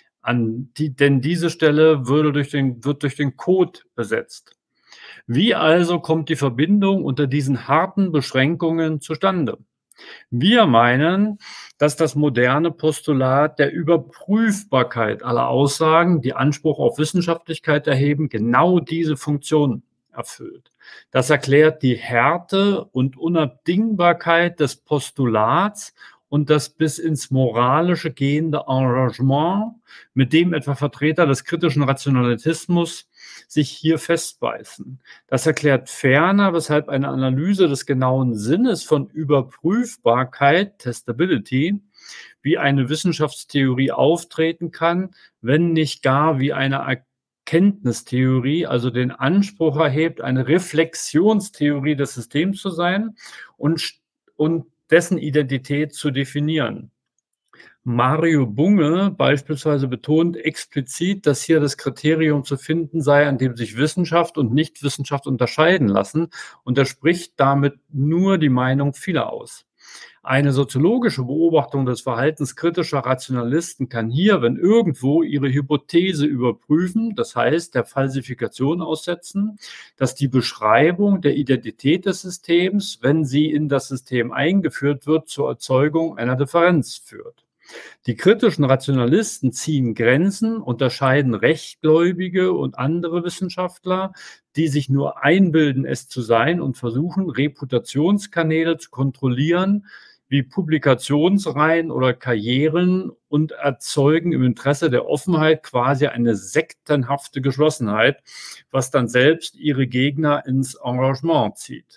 Denn diese Stelle wird durch den Code besetzt. Wie also kommt die Verbindung unter diesen harten Beschränkungen zustande? Wir meinen, dass das moderne Postulat der Überprüfbarkeit aller Aussagen, die Anspruch auf Wissenschaftlichkeit erheben, genau diese Funktion erfüllt. Das erklärt die Härte und Unabdingbarkeit des Postulats und das bis ins Moralische gehende Engagement, mit dem etwa Vertreter des kritischen Rationalismus sich hier festbeißen. Das erklärt ferner, weshalb eine Analyse des genauen Sinnes von Überprüfbarkeit, Testability, wie eine Wissenschaftstheorie auftreten kann, wenn nicht gar wie eine Erkenntnistheorie, also den Anspruch erhebt, eine Reflexionstheorie des Systems zu sein und dessen Identität zu definieren. Mario Bunge beispielsweise betont explizit, dass hier das Kriterium zu finden sei, an dem sich Wissenschaft und Nichtwissenschaft unterscheiden lassen, und er spricht damit nur die Meinung vieler aus. Eine soziologische Beobachtung des Verhaltens kritischer Rationalisten kann hier, wenn irgendwo, ihre Hypothese überprüfen, das heißt der Falsifikation aussetzen, dass die Beschreibung der Identität des Systems, wenn sie in das System eingeführt wird, zur Erzeugung einer Differenz führt. Die kritischen Rationalisten ziehen Grenzen, unterscheiden Rechtgläubige und andere Wissenschaftler, die sich nur einbilden, es zu sein, und versuchen, Reputationskanäle zu kontrollieren, wie Publikationsreihen oder Karrieren, und erzeugen im Interesse der Offenheit quasi eine sektenhafte Geschlossenheit, was dann selbst ihre Gegner ins Engagement zieht.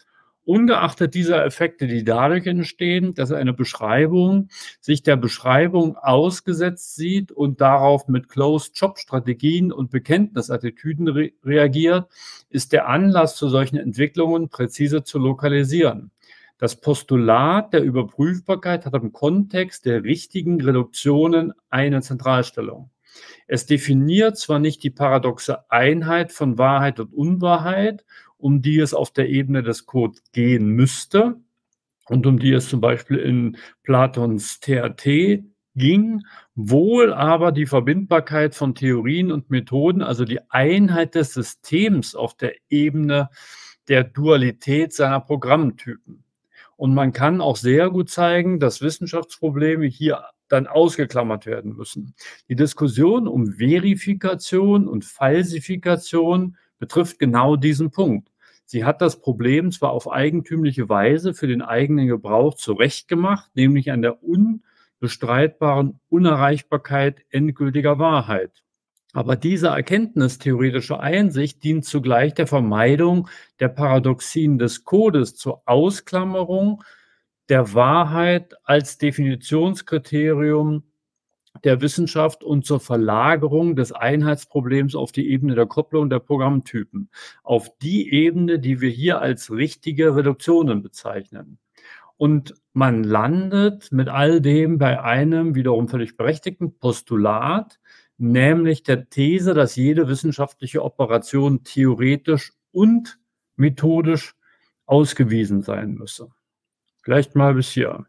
ungeachtet dieser Effekte, die dadurch entstehen, dass eine Beschreibung sich der Beschreibung ausgesetzt sieht und darauf mit Closed-Job-Strategien und Bekenntnisattitüden reagiert, ist der Anlass zu solchen Entwicklungen präzise zu lokalisieren. Das Postulat der Überprüfbarkeit hat im Kontext der richtigen Reduktionen eine Zentralstellung. Es definiert zwar nicht die paradoxe Einheit von Wahrheit und Unwahrheit, um die es auf der Ebene des Codes gehen müsste und um die es zum Beispiel in Platons TRT ging, wohl aber die Verbindbarkeit von Theorien und Methoden, also die Einheit des Systems auf der Ebene der Dualität seiner Programmtypen. Und man kann auch sehr gut zeigen, dass Wissenschaftsprobleme hier dann ausgeklammert werden müssen. Die Diskussion um Verifikation und Falsifikation betrifft genau diesen Punkt. Sie hat das Problem zwar auf eigentümliche Weise für den eigenen Gebrauch zurechtgemacht, nämlich an der unbestreitbaren Unerreichbarkeit endgültiger Wahrheit. Aber diese erkenntnistheoretische Einsicht dient zugleich der Vermeidung der Paradoxien des Codes zur Ausklammerung der Wahrheit als Definitionskriterium der Wissenschaft und zur Verlagerung des Einheitsproblems auf die Ebene der Kopplung der Programmtypen, auf die Ebene, die wir hier als richtige Reduktionen bezeichnen. Und man landet mit all dem bei einem wiederum völlig berechtigten Postulat, nämlich der These, dass jede wissenschaftliche Operation theoretisch und methodisch ausgewiesen sein müsse. Vielleicht mal bis hier.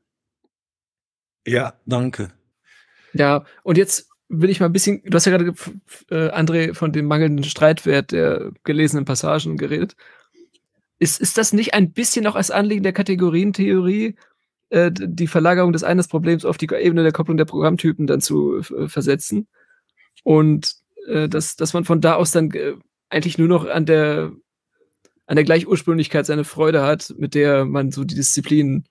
Ja, danke. Ja, und jetzt will ich mal ein bisschen, du hast ja gerade, André, von dem mangelnden Streitwert der gelesenen Passagen geredet. Ist das nicht ein bisschen noch als Anliegen der Kategorientheorie, die Verlagerung des einen Problems auf die Ebene der Kopplung der Programmtypen dann zu versetzen? Und dass man von da aus dann eigentlich nur noch an der Gleichursprünglichkeit seine Freude hat, mit der man so die Disziplinen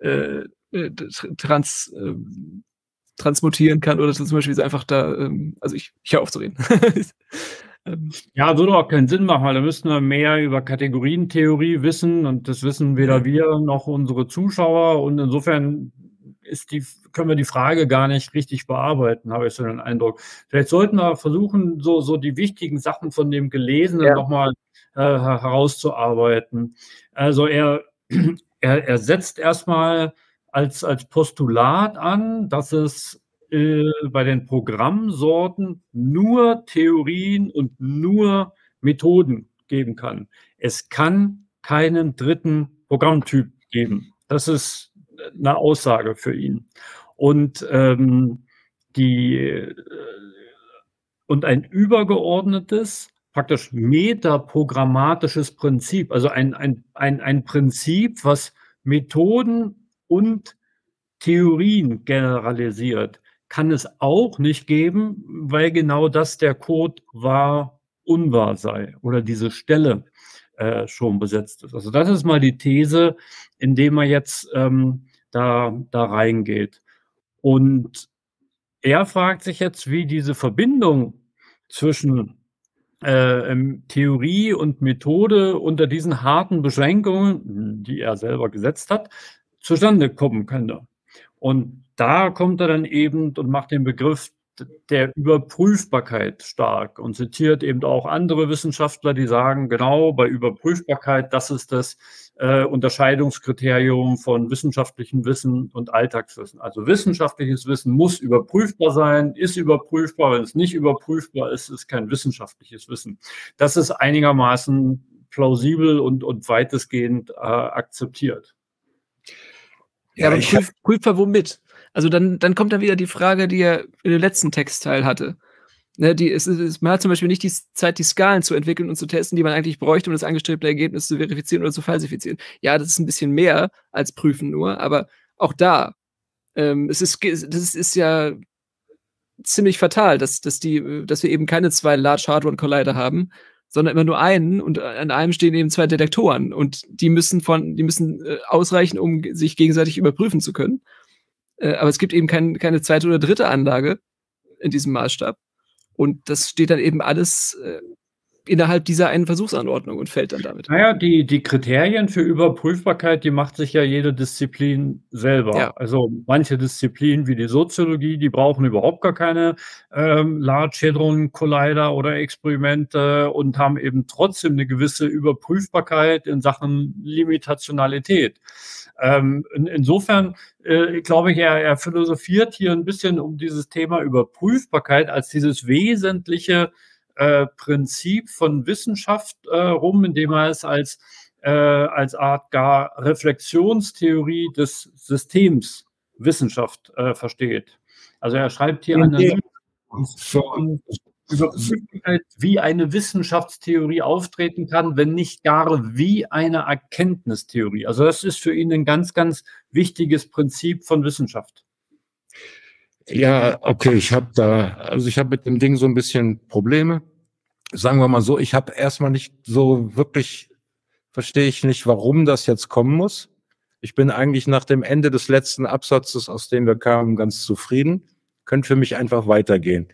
transmutieren kann, oder zum Beispiel einfach da, also ich höre auf zu reden. Ja, würde auch keinen Sinn machen, weil da müssten wir mehr über Kategorientheorie wissen und das wissen weder wir noch unsere Zuschauer und insofern können wir die Frage gar nicht richtig bearbeiten, habe ich so den Eindruck. Vielleicht sollten wir versuchen, so die wichtigen Sachen von dem Gelesenen nochmal herauszuarbeiten. Also er setzt erstmal als Postulat an, dass es bei den Programmsorten nur Theorien und nur Methoden geben kann. Es kann keinen dritten Programmtyp geben. Das ist eine Aussage für ihn. Und ein übergeordnetes, praktisch metaprogrammatisches Prinzip, also ein Prinzip, was Methoden und Theorien generalisiert, kann es auch nicht geben, weil genau das der Code wahr-unwahr sei oder diese Stelle schon besetzt ist. Also das ist mal die These, indem er jetzt da reingeht. Und er fragt sich jetzt, wie diese Verbindung zwischen Theorie und Methode unter diesen harten Beschränkungen, die er selber gesetzt hat, zustande kommen könnte. Und da kommt er dann eben und macht den Begriff der Überprüfbarkeit stark und zitiert eben auch andere Wissenschaftler, die sagen, genau, bei Überprüfbarkeit, das ist das Unterscheidungskriterium von wissenschaftlichem Wissen und Alltagswissen. Also wissenschaftliches Wissen muss überprüfbar sein, ist überprüfbar. Wenn es nicht überprüfbar ist, ist kein wissenschaftliches Wissen. Das ist einigermaßen plausibel und weitestgehend akzeptiert. Ja, aber prüfbar womit? Also dann kommt dann wieder die Frage, die er in dem letzten Textteil hatte. Ne, man hat zum Beispiel nicht die Zeit, die Skalen zu entwickeln und zu testen, die man eigentlich bräuchte, um das angestrebte Ergebnis zu verifizieren oder zu falsifizieren. Ja, das ist ein bisschen mehr als prüfen nur, aber auch da, das ist ja ziemlich fatal, dass wir eben keine zwei Large Hadron Collider haben, sondern immer nur einen und an einem stehen eben zwei Detektoren und die müssen ausreichen, um sich gegenseitig überprüfen zu können. Aber es gibt eben keine zweite oder dritte Anlage in diesem Maßstab. Und das steht dann eben alles innerhalb dieser einen Versuchsanordnung und fällt dann damit. Naja, die Kriterien für Überprüfbarkeit, die macht sich ja jede Disziplin selber. Ja. Also manche Disziplinen wie die Soziologie, die brauchen überhaupt gar keine Large Hadron Collider oder Experimente und haben eben trotzdem eine gewisse Überprüfbarkeit in Sachen Limitationalität. Insofern glaube ich, er philosophiert hier ein bisschen um dieses Thema Überprüfbarkeit als dieses wesentliche Prinzip von Wissenschaft rum, indem er es als Art gar Reflexionstheorie des Systems Wissenschaft versteht. Also er schreibt hier eine Überprüfbarkeit, wie eine Wissenschaftstheorie auftreten kann, wenn nicht gar wie eine Erkenntnistheorie. Also das ist für ihn ein ganz, ganz wichtiges Prinzip von Wissenschaft. Ja, okay, ich habe mit dem Ding so ein bisschen Probleme. Sagen wir mal so, ich habe erstmal nicht so wirklich, verstehe ich nicht, warum das jetzt kommen muss. Ich bin eigentlich nach dem Ende des letzten Absatzes, aus dem wir kamen, ganz zufrieden. Könnte für mich einfach weitergehen.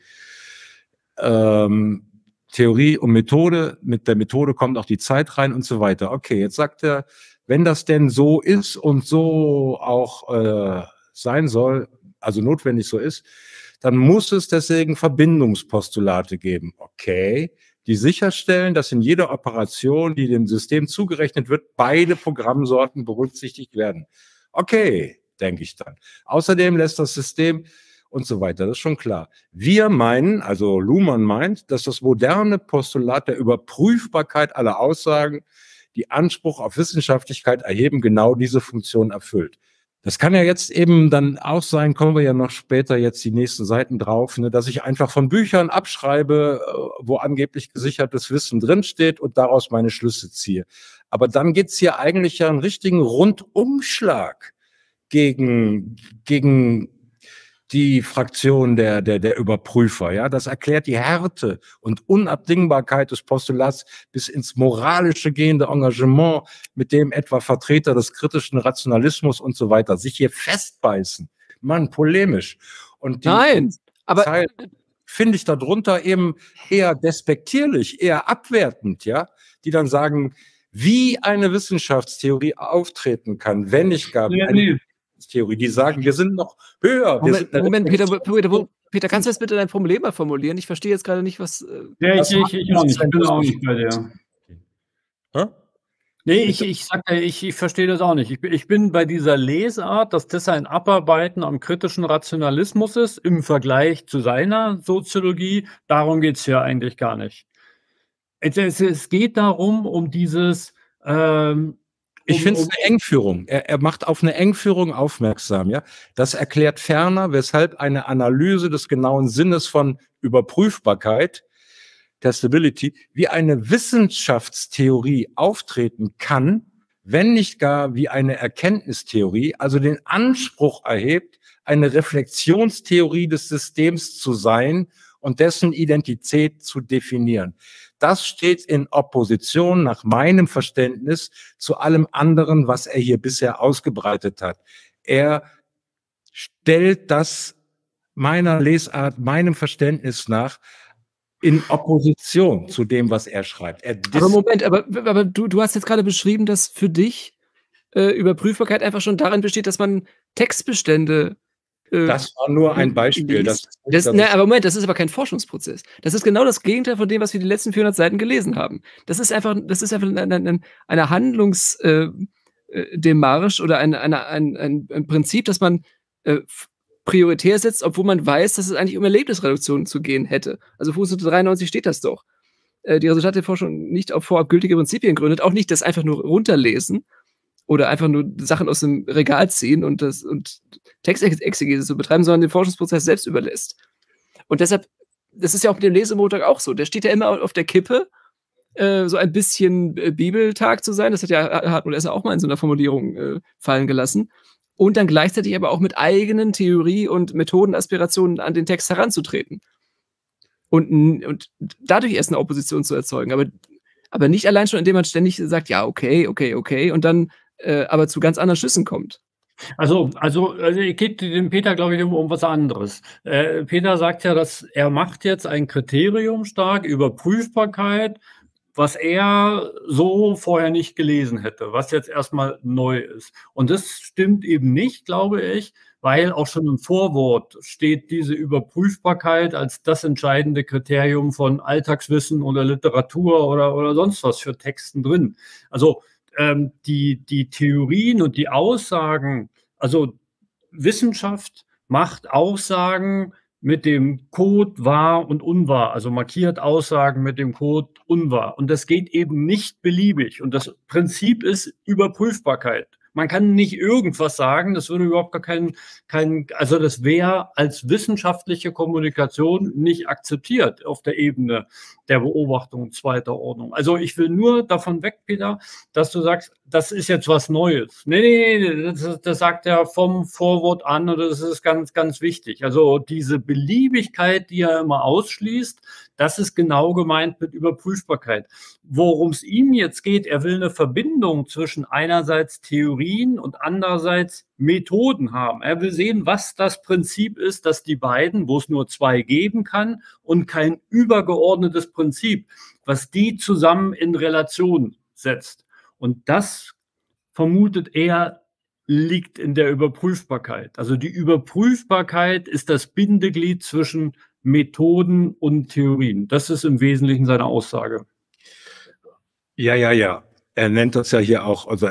Theorie und Methode, mit der Methode kommt auch die Zeit rein und so weiter. Okay, jetzt sagt er, wenn das denn so ist und so auch sein soll, also notwendig so ist, dann muss es deswegen Verbindungspostulate geben. Okay, die sicherstellen, dass in jeder Operation, die dem System zugerechnet wird, beide Programmsorten berücksichtigt werden. Okay, denke ich dann. Außerdem lässt das System und so weiter, das ist schon klar. Wir meinen, also Luhmann meint, dass das moderne Postulat der Überprüfbarkeit aller Aussagen, die Anspruch auf Wissenschaftlichkeit erheben, genau diese Funktion erfüllt. Das kann ja jetzt eben dann auch sein, kommen wir ja noch später jetzt die nächsten Seiten drauf, ne, dass ich einfach von Büchern abschreibe, wo angeblich gesichertes Wissen drinsteht und daraus meine Schlüsse ziehe. Aber dann geht's hier eigentlich ja einen richtigen Rundumschlag gegen die Fraktion der Überprüfer, ja. Das erklärt die Härte und Unabdingbarkeit des Postulats bis ins moralische gehende Engagement, mit dem etwa Vertreter des kritischen Rationalismus und so weiter sich hier festbeißen. Mann, polemisch. Und Nein, aber Teil finde ich darunter eben eher despektierlich, eher abwertend, ja. Die dann sagen, wie eine Wissenschaftstheorie auftreten kann, wenn nicht gar eine Theorie, die sagen, wir sind noch höher. Moment, Peter, kannst du jetzt bitte dein Problem mal formulieren? Ich verstehe jetzt gerade nicht, was. Ja, ich auch nicht. Ich bin auch nicht bei der. Nee, ich verstehe das auch nicht. Ich bin bei dieser Lesart, dass das ein Abarbeiten am kritischen Rationalismus ist im Vergleich zu seiner Soziologie. Darum geht es ja eigentlich gar nicht. Es geht darum, um dieses ich finde es eine Engführung. Er macht auf eine Engführung aufmerksam, ja. Das erklärt ferner, weshalb eine Analyse des genauen Sinnes von Überprüfbarkeit, Testability, wie eine Wissenschaftstheorie auftreten kann, wenn nicht gar wie eine Erkenntnistheorie, also den Anspruch erhebt, eine Reflexionstheorie des Systems zu sein und dessen Identität zu definieren. Das steht in Opposition nach meinem Verständnis zu allem anderen, was er hier bisher ausgebreitet hat. Er stellt das meiner Lesart, meinem Verständnis nach in Opposition zu dem, was er schreibt. Aber Moment, aber du hast jetzt gerade beschrieben, dass für dich Überprüfbarkeit einfach schon darin besteht, dass man Textbestände das war nur ein Beispiel. Aber Moment, das ist aber kein Forschungsprozess. Das ist genau das Gegenteil von dem, was wir die letzten 400 Seiten gelesen haben. Das ist einfach eine Handlungsdemarche oder ein Prinzip, das man prioritär setzt, obwohl man weiß, dass es eigentlich um Erlebnisreduktion zu gehen hätte. Also Fußnote 93 steht das doch. Die Resultate der Forschung nicht auf vorab gültige Prinzipien gründet, auch nicht das einfach nur runterlesen oder einfach nur Sachen aus dem Regal ziehen und Textexegese zu betreiben, sondern den Forschungsprozess selbst überlässt. Und deshalb, das ist ja auch mit dem Lesemontag auch so, der steht ja immer auf der Kippe, so ein bisschen Bibeltag zu sein, das hat ja Hartmut Esser auch mal in so einer Formulierung fallen gelassen, und dann gleichzeitig aber auch mit eigenen Theorie- und Methodenaspirationen an den Text heranzutreten. Und dadurch erst eine Opposition zu erzeugen, aber nicht allein schon, indem man ständig sagt, ja, okay, und dann aber zu ganz anderen Schlüssen kommt. Also es geht dem Peter, glaube ich, um was anderes. Peter sagt ja, dass er macht jetzt ein Kriterium stark, Überprüfbarkeit, was er so vorher nicht gelesen hätte, was jetzt erstmal neu ist. Und das stimmt eben nicht, glaube ich, weil auch schon im Vorwort steht diese Überprüfbarkeit als das entscheidende Kriterium von Alltagswissen oder Literatur oder sonst was für Texten drin. Also die Theorien und die Aussagen, also Wissenschaft macht Aussagen mit dem Code wahr und unwahr, also markiert Aussagen mit dem Code unwahr. Und das geht eben nicht beliebig. Und das Prinzip ist Überprüfbarkeit. Man kann nicht irgendwas sagen, das würde überhaupt gar also das wäre als wissenschaftliche Kommunikation nicht akzeptiert auf der Ebene der Beobachtung zweiter Ordnung. Also ich will nur davon weg, Peter, dass du sagst, das ist jetzt was Neues. Nee, das sagt er vom Vorwort an und das ist ganz, ganz wichtig. Also diese Beliebigkeit, die er immer ausschließt, das ist genau gemeint mit Überprüfbarkeit. Worum es ihm jetzt geht, er will eine Verbindung zwischen einerseits Theorien und andererseits Methoden haben. Er will sehen, was das Prinzip ist, dass die beiden, wo es nur zwei geben kann und kein übergeordnetes Prinzip, was die zusammen in Relation setzt. Und das, vermutet er, liegt in der Überprüfbarkeit. Also die Überprüfbarkeit ist das Bindeglied zwischen Methoden und Theorien. Das ist im Wesentlichen seine Aussage. Ja. Er nennt das ja hier auch also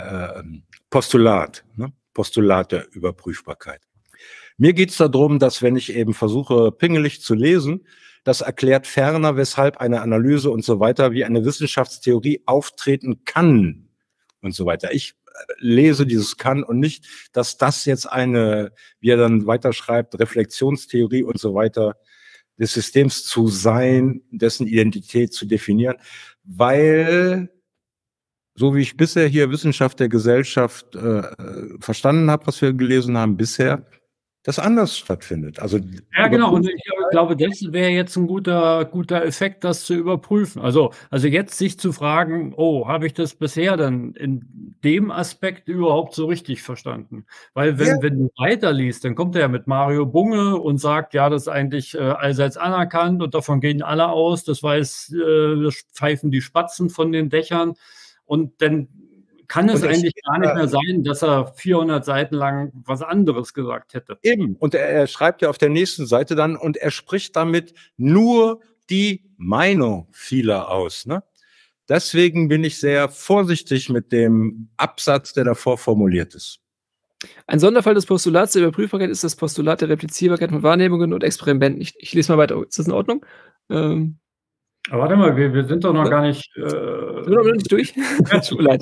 Postulat, ne? Postulat der Überprüfbarkeit. Mir geht es darum, dass wenn ich eben versuche, pingelig zu lesen, das erklärt ferner, weshalb eine Analyse und so weiter wie eine Wissenschaftstheorie auftreten kann und so weiter. Ich lese dieses kann und nicht, dass das jetzt eine, wie er dann weiterschreibt, Reflexionstheorie und so weiter des Systems zu sein, dessen Identität zu definieren, weil, so wie ich bisher hier Wissenschaft der Gesellschaft verstanden habe, was wir gelesen haben bisher, das anders stattfindet. Also ja, genau. Und ich glaube, das wäre jetzt ein guter Effekt, das zu überprüfen. Also jetzt sich zu fragen, oh, habe ich das bisher dann in dem Aspekt überhaupt so richtig verstanden? Weil wenn du weiterliest, dann kommt er ja mit Mario Bunge und sagt, ja, das ist eigentlich allseits anerkannt und davon gehen alle aus, das pfeifen die Spatzen von den Dächern. Und dann kann es eigentlich gar nicht mehr sein, dass er 400 Seiten lang was anderes gesagt hätte. Eben. Und er schreibt ja auf der nächsten Seite dann, und er spricht damit nur die Meinung vieler aus. Ne? Deswegen bin ich sehr vorsichtig mit dem Absatz, der davor formuliert ist. Ein Sonderfall des Postulats der Überprüfbarkeit ist das Postulat der Replizierbarkeit von Wahrnehmungen und Experimenten. Ich lese mal weiter. Ist das in Ordnung? Aber warte mal, wir sind doch noch gar nicht... Sind wir noch nicht durch? Tut mir leid.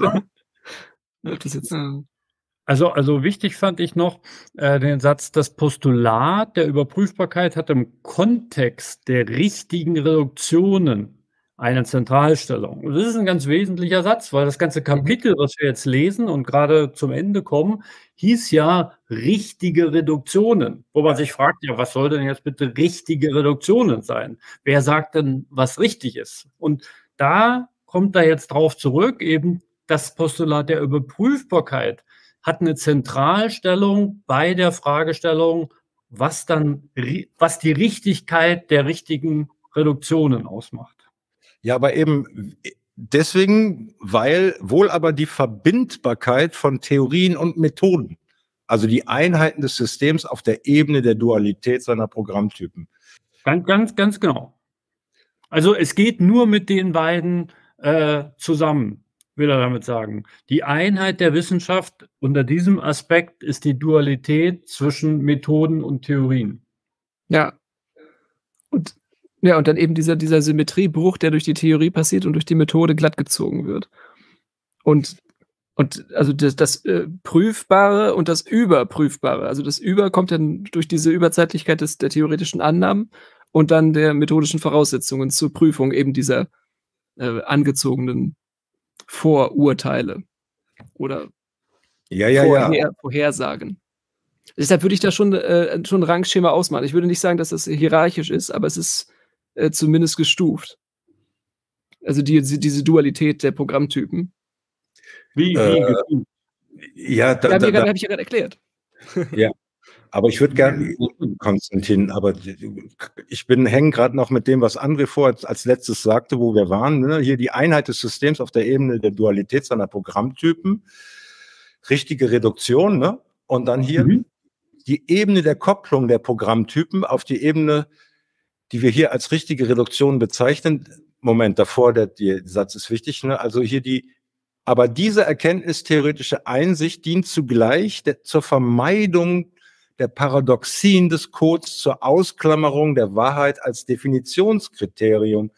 Also wichtig fand ich noch den Satz, das Postulat der Überprüfbarkeit hat im Kontext der richtigen Reduktionen eine Zentralstellung. Und das ist ein ganz wesentlicher Satz, weil das ganze Kapitel, was wir jetzt lesen und gerade zum Ende kommen, hieß ja richtige Reduktionen. Wo man sich fragt, ja, was soll denn jetzt bitte richtige Reduktionen sein? Wer sagt denn, was richtig ist? Und da kommt er jetzt drauf zurück, eben das Postulat der Überprüfbarkeit hat eine Zentralstellung bei der Fragestellung, was die Richtigkeit der richtigen Reduktionen ausmacht. Ja, aber eben deswegen, weil wohl aber die Verbindbarkeit von Theorien und Methoden, also die Einheiten des Systems auf der Ebene der Dualität seiner Programmtypen. Ganz genau. Also es geht nur mit den beiden zusammen, will er damit sagen. Die Einheit der Wissenschaft unter diesem Aspekt ist die Dualität zwischen Methoden und Theorien. Ja. Und dann eben dieser Symmetriebruch, der durch die Theorie passiert und durch die Methode glattgezogen wird. Und also das Prüfbare und das Überprüfbare. Also das Über kommt dann durch diese Überzeitlichkeit der theoretischen Annahmen und dann der methodischen Voraussetzungen zur Prüfung eben dieser angezogenen Vorurteile oder Vorhersagen. Deshalb würde ich da schon ein Rangschema ausmachen. Ich würde nicht sagen, dass das hierarchisch ist, aber es ist zumindest gestuft. Also diese Dualität der Programmtypen. Wie gestuft? Ja, habe ich ja gerade erklärt. Ja. Aber ich würde gerne, Konstantin, aber ich hänge gerade noch mit dem, was André als letztes sagte, wo wir waren, ne? Hier die Einheit des Systems auf der Ebene der Dualität seiner Programmtypen, richtige Reduktion, ne? Und dann hier die Ebene der Kopplung der Programmtypen auf die Ebene, die wir hier als richtige Reduktion bezeichnen. Moment, davor, der Satz ist wichtig, ne? Also hier aber diese erkenntnistheoretische Einsicht dient zugleich zur Vermeidung der Paradoxien des Codes, zur Ausklammerung der Wahrheit als Definitionskriterium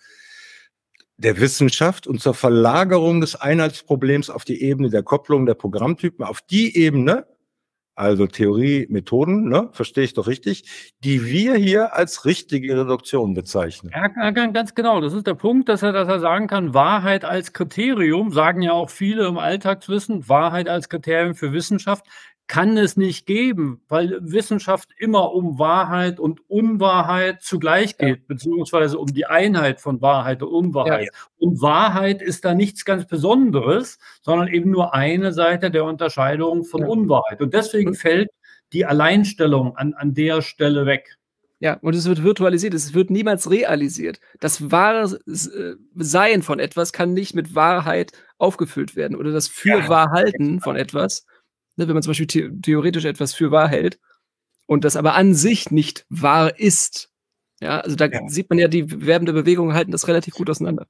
der Wissenschaft und zur Verlagerung des Einheitsproblems auf die Ebene der Kopplung der Programmtypen, auf die Ebene, also Theorie, Methoden, ne, verstehe ich doch richtig, die wir hier als richtige Reduktion bezeichnen. Ja, ganz genau. Das ist der Punkt, dass er sagen kann, Wahrheit als Kriterium, sagen ja auch viele im Alltagswissen, Wahrheit als Kriterium für Wissenschaft kann es nicht geben, weil Wissenschaft immer um Wahrheit und Unwahrheit zugleich geht, beziehungsweise um die Einheit von Wahrheit und Unwahrheit. Ja. Und Wahrheit ist da nichts ganz Besonderes, sondern eben nur eine Seite der Unterscheidung von Unwahrheit. Und deswegen fällt die Alleinstellung an der Stelle weg. Ja, und es wird virtualisiert, es wird niemals realisiert. Das wahre Sein von etwas kann nicht mit Wahrheit aufgefüllt werden oder das Fürwahrhalten von etwas. Wenn man zum Beispiel theoretisch etwas für wahr hält und das aber an sich nicht wahr ist. Ja, also da sieht man ja, die werbende Bewegungen halten das relativ gut auseinander.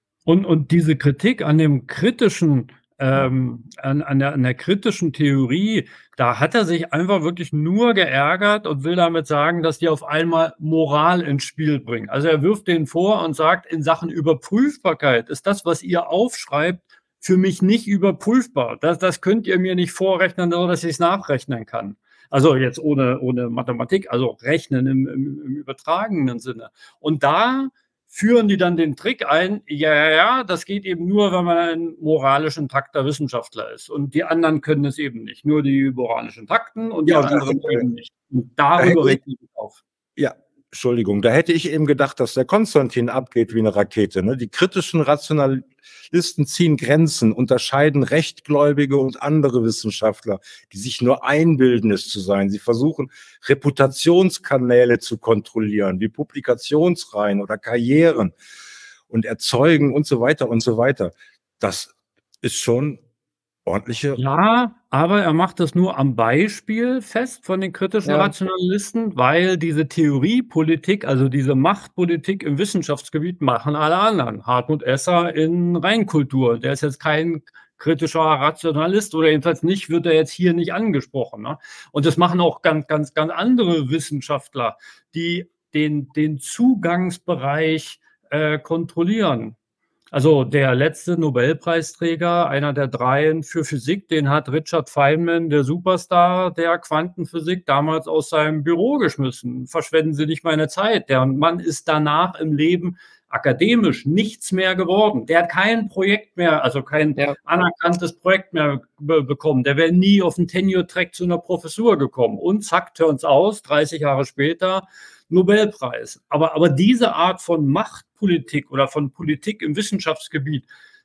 Und diese Kritik an dem kritischen, an der kritischen Theorie, da hat er sich einfach wirklich nur geärgert und will damit sagen, dass die auf einmal Moral ins Spiel bringen. Also er wirft denen vor und sagt, in Sachen Überprüfbarkeit ist das, was ihr aufschreibt, für mich nicht überprüfbar. Das könnt ihr mir nicht vorrechnen, so dass ich es nachrechnen kann. Also jetzt ohne Mathematik, also rechnen im übertragenen Sinne. Und da führen die dann den Trick ein, das geht eben nur, wenn man ein moralisch intakter Wissenschaftler ist. Und die anderen können es eben nicht. Nur die moralischen Takten und die anderen eben nicht. Und darüber regt die sich auf. Ja, Entschuldigung, da hätte ich eben gedacht, dass der Konstantin abgeht wie eine Rakete. Ne? Die kritischen Rationalisten ziehen Grenzen, unterscheiden Rechtgläubige und andere Wissenschaftler, die sich nur einbilden, es zu sein. Sie versuchen, Reputationskanäle zu kontrollieren, wie Publikationsreihen oder Karrieren und erzeugen und so weiter und so weiter. Das ist schon ordentliche... Ja, aber er macht das nur am Beispiel fest von den kritischen Rationalisten, weil diese Theoriepolitik, also diese Machtpolitik im Wissenschaftsgebiet machen alle anderen. Hartmut Esser in Reinkultur, der ist jetzt kein kritischer Rationalist oder jedenfalls nicht, wird er jetzt hier nicht angesprochen. Ne? Und das machen auch ganz andere Wissenschaftler, die den Zugangsbereich kontrollieren. Also der letzte Nobelpreisträger, einer der dreien für Physik, den hat Richard Feynman, der Superstar der Quantenphysik, damals aus seinem Büro geschmissen. Verschwenden Sie nicht meine Zeit. Der Mann ist danach im Leben akademisch nichts mehr geworden. Der hat kein Projekt mehr, also kein anerkanntes Projekt mehr bekommen. Der wäre nie auf den Tenure-Track zu einer Professur gekommen. Und zack, turns aus, 30 Jahre später, Nobelpreis. Aber diese Art von Machtpolitik oder von Politik im Wissenschaftsgebiet,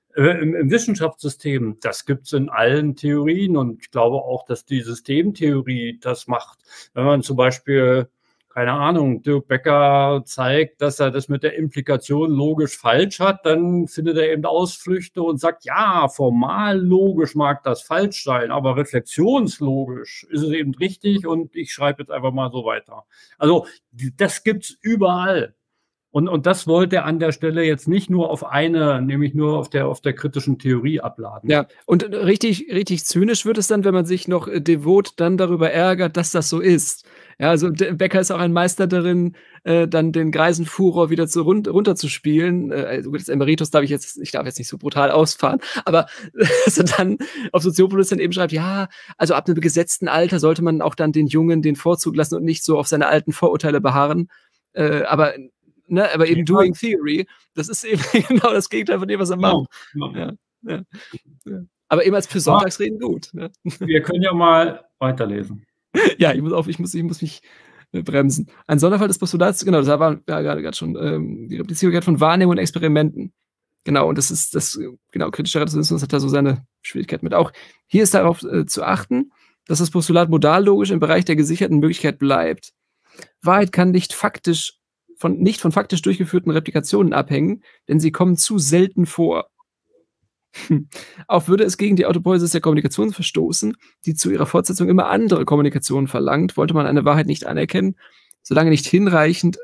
im Wissenschaftssystem, das gibt es in allen Theorien und ich glaube auch, dass die Systemtheorie das macht. Wenn man zum Beispiel, keine Ahnung, Dirk Becker zeigt, dass er das mit der Implikation logisch falsch hat, dann findet er eben Ausflüchte und sagt, ja, formal logisch mag das falsch sein, aber reflexionslogisch ist es eben richtig und ich schreibe jetzt einfach mal so weiter. Also das gibt's überall. Und das wollte er an der Stelle jetzt nicht nur auf eine, nämlich nur auf der kritischen Theorie abladen. Ja, und richtig zynisch wird es dann, wenn man sich noch devot dann darüber ärgert, dass das so ist. Ja, also Becker ist auch ein Meister darin, dann den Greisenfuror wieder runterzuspielen. Also das Emeritus ich darf jetzt nicht so brutal ausfahren, aber also dann auf Soziopolis dann eben schreibt, ja, also ab einem gesetzten Alter sollte man auch dann den Jungen den Vorzug lassen und nicht so auf seine alten Vorurteile beharren. Aber eben Doing Theory, das ist eben genau das Gegenteil von dem, was er macht. Ja. Aber eben als für Sonntagsreden gut. Ne? Wir können ja mal weiterlesen. Ja, ich muss mich bremsen. Ein Sonderfall des Postulats, genau, das war gerade schon die Replizierung von Wahrnehmung und Experimenten. Genau, und kritischer Rationalismus hat da so seine Schwierigkeit mit. Auch hier ist darauf zu achten, dass das Postulat modallogisch im Bereich der gesicherten Möglichkeit bleibt. Wahrheit kann nicht von faktisch durchgeführten Replikationen abhängen, denn sie kommen zu selten vor. Auch würde es gegen die Autopoiesis der Kommunikation verstoßen, die zu ihrer Fortsetzung immer andere Kommunikationen verlangt, wollte man eine Wahrheit nicht anerkennen, solange nicht hinreichend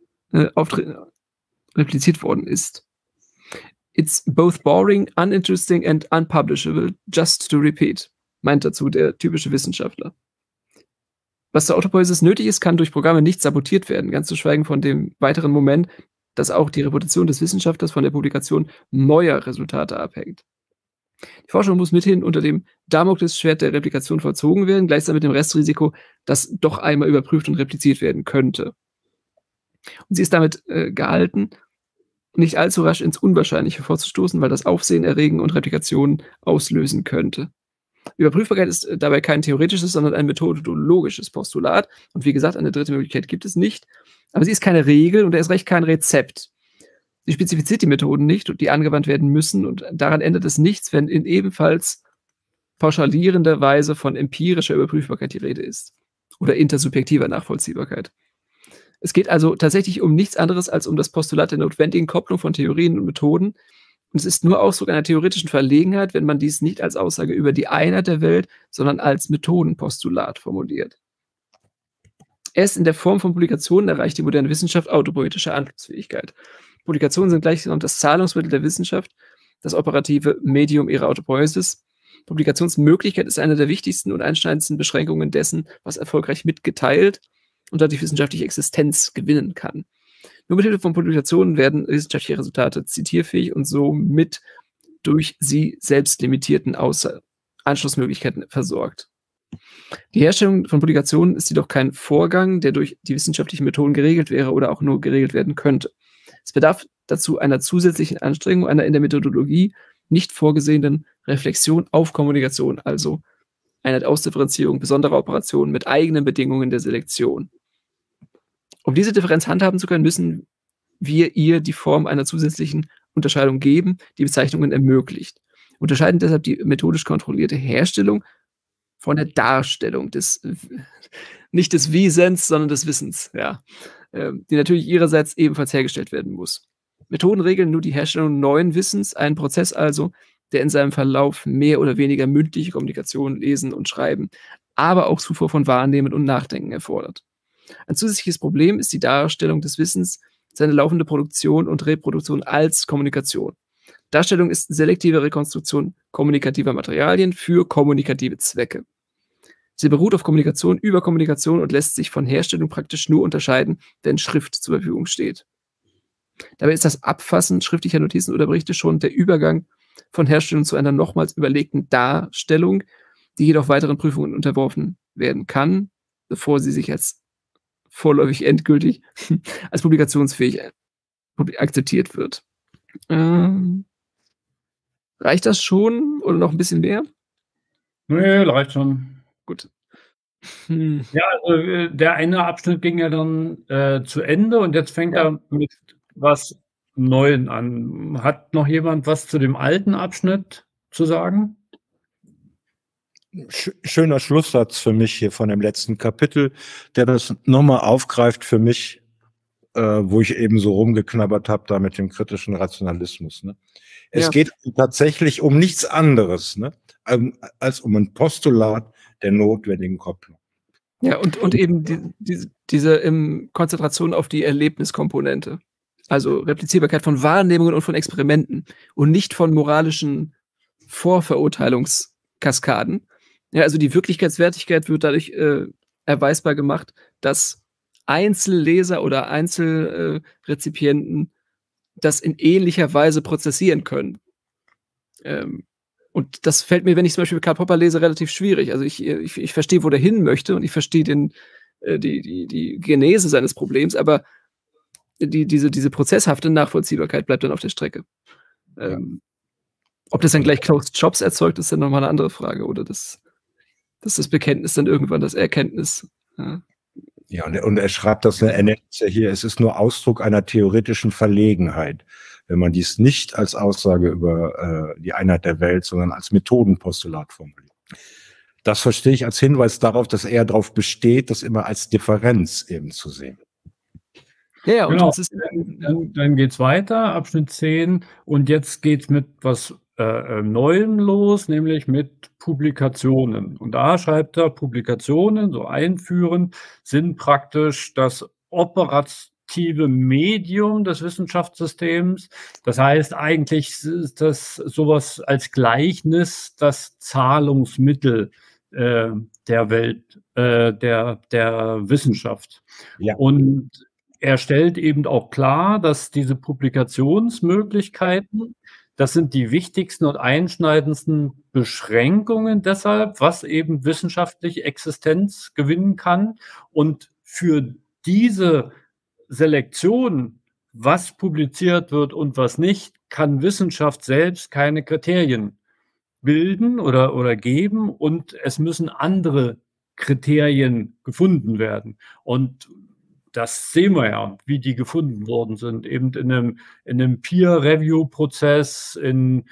repliziert worden ist. It's both boring, uninteresting and unpublishable, just to repeat, meint dazu der typische Wissenschaftler. Was zur Autopoiesis nötig ist, kann durch Programme nicht sabotiert werden, ganz zu schweigen von dem weiteren Moment, dass auch die Reputation des Wissenschaftlers von der Publikation neuer Resultate abhängt. Die Forschung muss mithin unter dem Damoklesschwert der Replikation vollzogen werden, gleichsam mit dem Restrisiko, dass doch einmal überprüft und repliziert werden könnte. Und sie ist damit gehalten, nicht allzu rasch ins Unwahrscheinliche vorzustoßen, weil das Aufsehen erregen und Replikationen auslösen könnte. Überprüfbarkeit ist dabei kein theoretisches, sondern ein methodologisches Postulat. Und wie gesagt, eine dritte Möglichkeit gibt es nicht. Aber sie ist keine Regel und erst recht kein Rezept. Sie spezifiziert die Methoden nicht, die angewandt werden müssen. Und daran ändert es nichts, wenn in ebenfalls pauschalierender Weise von empirischer Überprüfbarkeit die Rede ist. Oder intersubjektiver Nachvollziehbarkeit. Es geht also tatsächlich um nichts anderes als um das Postulat der notwendigen Kopplung von Theorien und Methoden. Und es ist nur Ausdruck einer theoretischen Verlegenheit, wenn man dies nicht als Aussage über die Einheit der Welt, sondern als Methodenpostulat formuliert. Erst in der Form von Publikationen erreicht die moderne Wissenschaft autopoietische Anschlussfähigkeit. Publikationen sind gleichsam das Zahlungsmittel der Wissenschaft, das operative Medium ihrer Autopoiesis. Publikationsmöglichkeit ist eine der wichtigsten und einschneidendsten Beschränkungen dessen, was erfolgreich mitgeteilt und dadurch wissenschaftliche Existenz gewinnen kann. Nur mit Hilfe von Publikationen werden wissenschaftliche Resultate zitierfähig und somit durch sie selbst limitierten Anschlussmöglichkeiten versorgt. Die Herstellung von Publikationen ist jedoch kein Vorgang, der durch die wissenschaftlichen Methoden geregelt wäre oder auch nur geregelt werden könnte. Es bedarf dazu einer zusätzlichen Anstrengung, einer in der Methodologie nicht vorgesehenen Reflexion auf Kommunikation, also einer Ausdifferenzierung besonderer Operationen mit eigenen Bedingungen der Selektion. Um diese Differenz handhaben zu können, müssen wir ihr die Form einer zusätzlichen Unterscheidung geben, die Bezeichnungen ermöglicht. Unterscheiden deshalb die methodisch kontrollierte Herstellung von der Darstellung nicht des Wesens, sondern des Wissens, ja, die natürlich ihrerseits ebenfalls hergestellt werden muss. Methoden regeln nur die Herstellung neuen Wissens, einen Prozess also, der in seinem Verlauf mehr oder weniger mündliche Kommunikation, Lesen und Schreiben, aber auch Zufuhr von Wahrnehmen und Nachdenken erfordert. Ein zusätzliches Problem ist die Darstellung des Wissens, seine laufende Produktion und Reproduktion als Kommunikation. Darstellung ist selektive Rekonstruktion kommunikativer Materialien für kommunikative Zwecke. Sie beruht auf Kommunikation über Kommunikation und lässt sich von Herstellung praktisch nur unterscheiden, wenn Schrift zur Verfügung steht. Dabei ist das Abfassen schriftlicher Notizen oder Berichte schon der Übergang von Herstellung zu einer nochmals überlegten Darstellung, die jedoch weiteren Prüfungen unterworfen werden kann, bevor sie sich als vorläufig endgültig als publikationsfähig akzeptiert wird. Reicht das schon oder noch ein bisschen mehr? Nee, reicht schon. Gut. Ja, also der eine Abschnitt ging ja dann zu Ende und jetzt fängt er mit was Neuem an. Hat noch jemand was zu dem alten Abschnitt zu sagen? Schöner Schlusssatz für mich hier von dem letzten Kapitel, der das nochmal aufgreift für mich, wo ich eben so rumgeknabbert habe, da mit dem kritischen Rationalismus. Ne? Es geht tatsächlich um nichts anderes, ne? Als um ein Postulat der notwendigen Kopplung. Ja, und eben diese Konzentration auf die Erlebniskomponente. Also Replizierbarkeit von Wahrnehmungen und von Experimenten und nicht von moralischen Vorverurteilungskaskaden. Ja, also die Wirklichkeitswertigkeit wird dadurch erweisbar gemacht, dass Einzelleser oder Einzelrezipienten das in ähnlicher Weise prozessieren können. Und das fällt mir, wenn ich zum Beispiel Karl Popper lese, relativ schwierig. Also ich verstehe, wo der hin möchte und ich verstehe die Genese seines Problems, aber diese prozesshafte Nachvollziehbarkeit bleibt dann auf der Strecke. Ob das dann gleich Closed Shops erzeugt, ist dann nochmal eine andere Frage. Oder das Bekenntnis dann irgendwann das Erkenntnis. Ja, und er schreibt das, er nennt es ja hier, es ist nur Ausdruck einer theoretischen Verlegenheit, wenn man dies nicht als Aussage über die Einheit der Welt, sondern als Methodenpostulat formuliert. Das verstehe ich als Hinweis darauf, dass er darauf besteht, das immer als Differenz eben zu sehen. Ja, und Genau, das ist, dann geht's weiter, Abschnitt 10, und jetzt geht's mit was Neuem los, nämlich mit Publikationen. Und da schreibt er, Publikationen, so einführend, sind praktisch das operative Medium des Wissenschaftssystems. Das heißt, eigentlich ist das sowas als Gleichnis das Zahlungsmittel der Welt, der Wissenschaft. Ja. Und er stellt eben auch klar, dass diese Publikationsmöglichkeiten, das sind die wichtigsten und einschneidendsten Beschränkungen deshalb, was eben wissenschaftlich Existenz gewinnen kann. Und für diese Selektion, was publiziert wird und was nicht, kann Wissenschaft selbst keine Kriterien bilden oder geben, und es müssen andere Kriterien gefunden werden. Und das sehen wir ja, wie die gefunden worden sind, eben in einem Peer-Review-Prozess, in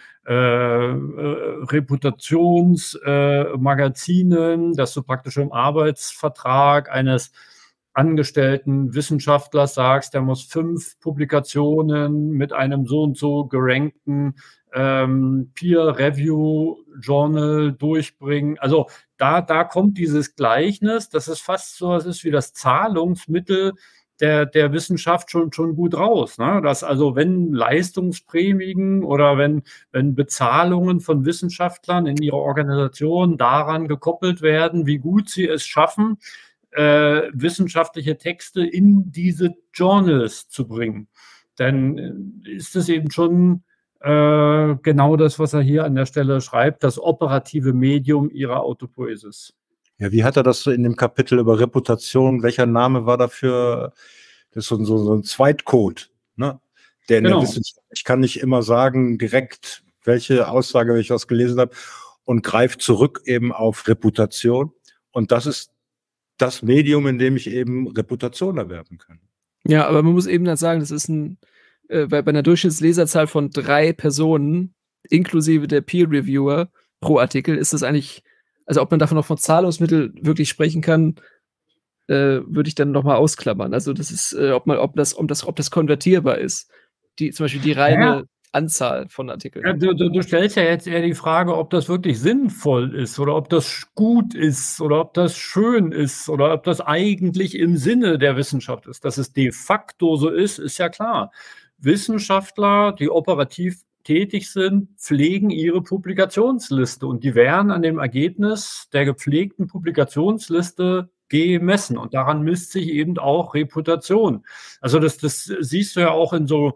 Reputationsmagazinen, dass du praktisch im Arbeitsvertrag eines angestellten Wissenschaftlers sagst, der muss 5 Publikationen mit einem so und so gerankten Peer-Review-Journal durchbringen. Also da kommt dieses Gleichnis, das ist fast so, es ist wie das Zahlungsmittel der Wissenschaft schon gut raus. Ne? Dass also, wenn Leistungsprämien oder wenn Bezahlungen von Wissenschaftlern in ihrer Organisation daran gekoppelt werden, wie gut sie es schaffen, wissenschaftliche Texte in diese Journals zu bringen, dann ist es eben schon genau das, was er hier an der Stelle schreibt, das operative Medium ihrer Autopoiesis. Ja, wie hat er das so in dem Kapitel über Reputation? Welcher Name war dafür? Das ist so ein Zweitcode, ne? Der in der Wissenschaft, ich kann nicht immer sagen, direkt, welche Aussage ich was gelesen habe, und greift zurück eben auf Reputation. Und das ist das Medium, in dem ich eben Reputation erwerben kann. Ja, aber man muss eben dann sagen, das ist bei einer Durchschnittsleserzahl von 3 Personen, inklusive der Peer-Reviewer pro Artikel, ist das eigentlich, also ob man davon noch von Zahlungsmittel wirklich sprechen kann, würde ich dann nochmal ausklammern. Also das ist, ob das konvertierbar ist. Zum Beispiel die reine Anzahl von Artikeln. Ja, du stellst ja jetzt eher die Frage, ob das wirklich sinnvoll ist oder ob das gut ist oder ob das schön ist oder ob das eigentlich im Sinne der Wissenschaft ist. Dass es de facto so ist, ist ja klar. Wissenschaftler, die operativ tätig sind, pflegen ihre Publikationsliste, und die werden an dem Ergebnis der gepflegten Publikationsliste gemessen, und daran misst sich eben auch Reputation. Also das siehst du ja auch in so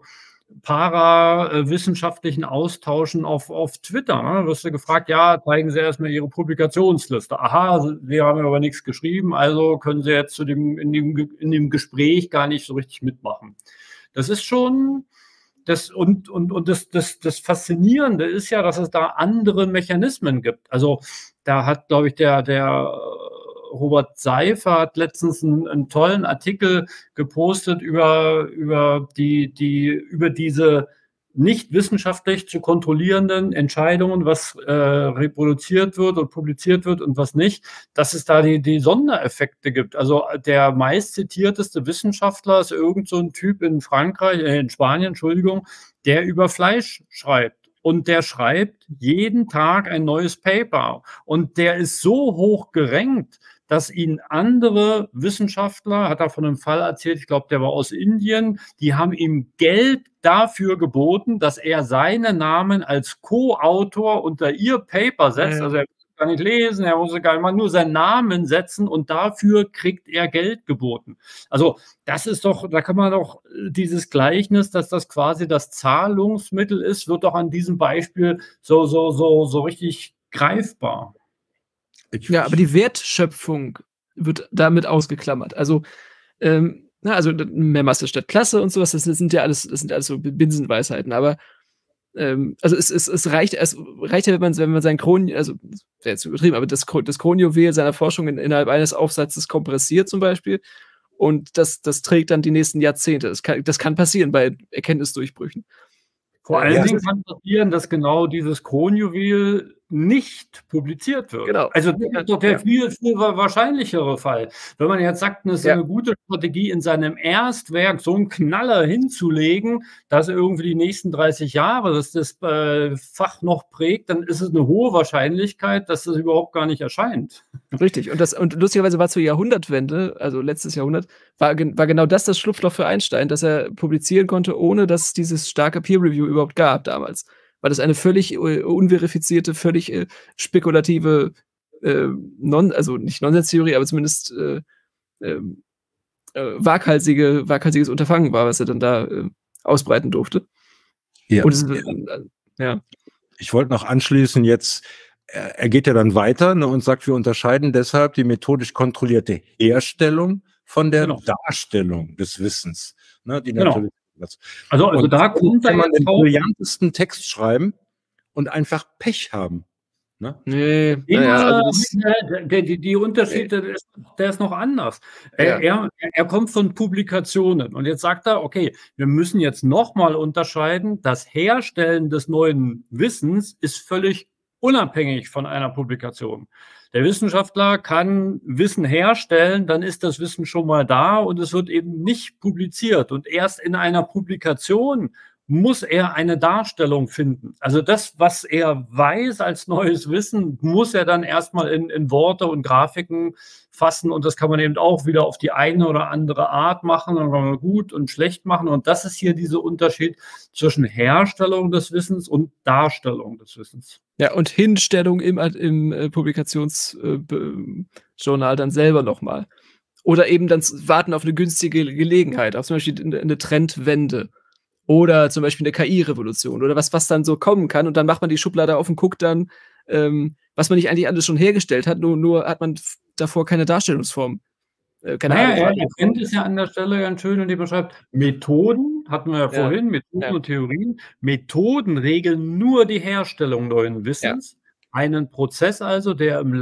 parawissenschaftlichen Austauschen auf Twitter. Ne? Da wirst du gefragt, ja, zeigen Sie erstmal Ihre Publikationsliste. Aha, Sie haben aber nichts geschrieben, also können Sie jetzt in dem Gespräch gar nicht so richtig mitmachen. Das ist schon das Faszinierende ist ja, dass es da andere Mechanismen gibt. Also da hat, glaube ich, der Robert Seifer hat letztens einen tollen Artikel gepostet über diese nicht wissenschaftlich zu kontrollierenden Entscheidungen, was reproduziert wird und publiziert wird und was nicht, dass es da die Sondereffekte gibt. Also der meistzitierteste Wissenschaftler ist irgend so ein Typ in Spanien, Entschuldigung, der über Fleisch schreibt. Und der schreibt jeden Tag ein neues Paper. Und der ist so hoch gerankt, dass ihn andere Wissenschaftler, hat er von einem Fall erzählt, ich glaube, der war aus Indien, die haben ihm Geld dafür geboten, dass er seinen Namen als Co-Autor unter ihr Paper setzt. Also er muss gar nicht lesen, er muss gar nicht nur seinen Namen setzen, und dafür kriegt er Geld geboten. Also das ist doch, da kann man doch dieses Gleichnis, dass das quasi das Zahlungsmittel ist, wird doch an diesem Beispiel so richtig greifbar. Ja, aber die Wertschöpfung wird damit ausgeklammert. Also, also mehr Masse statt Klasse und sowas, das sind ja alles so Binsenweisheiten, aber also es reicht ja, wenn man sein also das wäre jetzt übertrieben, aber das Kronjuwel seiner Forschung innerhalb eines Aufsatzes kompressiert zum Beispiel, und das trägt dann die nächsten Jahrzehnte. Das kann passieren bei Erkenntnisdurchbrüchen. Vor allen Dingen kann passieren, dass genau dieses Kronjuwel nicht publiziert wird. Genau. Also das ist doch der viel wahrscheinlichere Fall. Wenn man jetzt sagt, es ist eine gute Strategie, in seinem Erstwerk so einen Knaller hinzulegen, dass irgendwie die nächsten 30 Jahre das Fach noch prägt, dann ist es eine hohe Wahrscheinlichkeit, dass das überhaupt gar nicht erscheint. Richtig. Und lustigerweise war zur Jahrhundertwende, also letztes Jahrhundert, war genau das Schlupfloch für Einstein, dass er publizieren konnte, ohne dass es dieses starke Peer-Review überhaupt gab damals. Weil das eine völlig unverifizierte, völlig spekulative, also nicht Nonsenstheorie, aber zumindest waghalsiges Unterfangen war, was er dann da ausbreiten durfte. Ja. Und Ich wollte noch anschließen, jetzt, er geht ja dann weiter, ne, und sagt, wir unterscheiden deshalb die methodisch kontrollierte Herstellung von der Darstellung des Wissens. Ne, die natürlich also da kann man den brillantesten Text schreiben und einfach Pech haben. Ne? Nee, die Unterschiede, der ist noch anders. Er kommt von Publikationen und jetzt sagt er, okay, wir müssen jetzt nochmal unterscheiden, das Herstellen des neuen Wissens ist völlig unabhängig von einer Publikation. Der Wissenschaftler kann Wissen herstellen, dann ist das Wissen schon mal da und es wird eben nicht publiziert. Und erst in einer Publikation muss er eine Darstellung finden. Also das, was er weiß als neues Wissen, muss er dann erstmal in Worte und Grafiken fassen. Und das kann man eben auch wieder auf die eine oder andere Art machen, dann kann man gut und schlecht machen. Und das ist hier dieser Unterschied zwischen Herstellung des Wissens und Darstellung des Wissens. Ja, und Hinstellung im Publikationsjournal dann selber nochmal. Oder eben dann warten auf eine günstige Gelegenheit, auf zum Beispiel eine Trendwende. Oder zum Beispiel eine KI-Revolution oder was dann so kommen kann. Und dann macht man die Schublade auf und guckt dann, was man nicht eigentlich alles schon hergestellt hat, nur hat man davor keine Darstellungsform. Er kennt es ja an der Stelle ganz schön und die beschreibt, Methoden, hatten wir ja vorhin, Methoden und Theorien. Methoden regeln nur die Herstellung neuen Wissens. Ja. Einen Prozess also, der in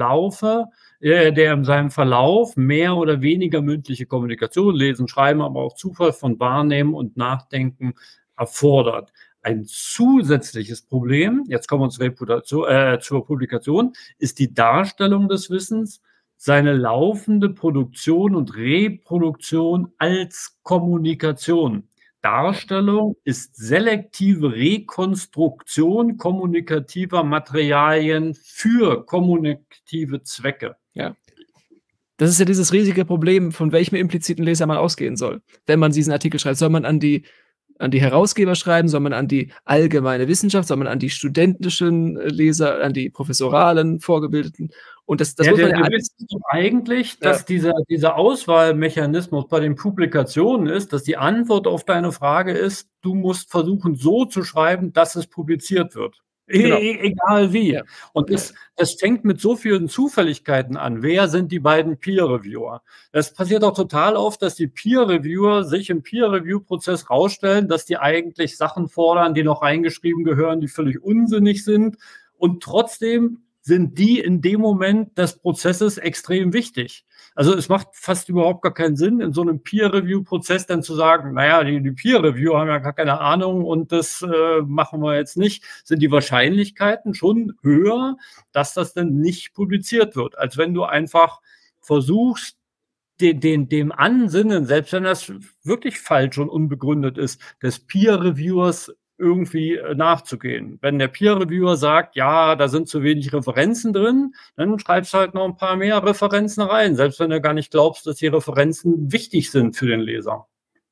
seinem Verlauf mehr oder weniger mündliche Kommunikation, Lesen, Schreiben, aber auch Zufall von Wahrnehmen und Nachdenken erfordert. Ein zusätzliches Problem, jetzt kommen wir zur Publikation, ist die Darstellung des Wissens, seine laufende Produktion und Reproduktion als Kommunikation. Darstellung ist selektive Rekonstruktion kommunikativer Materialien für kommunikative Zwecke. Ja. Das ist ja dieses riesige Problem, von welchem impliziten Leser man ausgehen soll. Wenn man diesen Artikel schreibt, soll man an die Herausgeber schreiben, soll man an die allgemeine Wissenschaft, soll man an die studentischen Leser, an die professoralen Vorgebildeten. Und das muss man ja eigentlich, dass dieser Auswahlmechanismus bei den Publikationen ist, dass die Antwort auf deine Frage ist, du musst versuchen, so zu schreiben, dass es publiziert wird. Genau. Egal wie. Ja. Und das fängt mit so vielen Zufälligkeiten an. Wer sind die beiden Peer-Reviewer? Das passiert auch total oft, dass die Peer-Reviewer sich im Peer-Review-Prozess rausstellen, dass die eigentlich Sachen fordern, die noch reingeschrieben gehören, die völlig unsinnig sind. Und trotzdem sind die in dem Moment des Prozesses extrem wichtig. Also es macht fast überhaupt gar keinen Sinn, in so einem Peer-Review-Prozess dann zu sagen, naja, die Peer-Reviewer haben ja gar keine Ahnung und das machen wir jetzt nicht. Sind die Wahrscheinlichkeiten schon höher, dass das dann nicht publiziert wird, als wenn du einfach versuchst, dem Ansinnen, selbst wenn das wirklich falsch und unbegründet ist, des Peer-Reviewers irgendwie nachzugehen. Wenn der Peer-Reviewer sagt, ja, da sind zu wenig Referenzen drin, dann schreibst du halt noch ein paar mehr Referenzen rein, selbst wenn du gar nicht glaubst, dass die Referenzen wichtig sind für den Leser.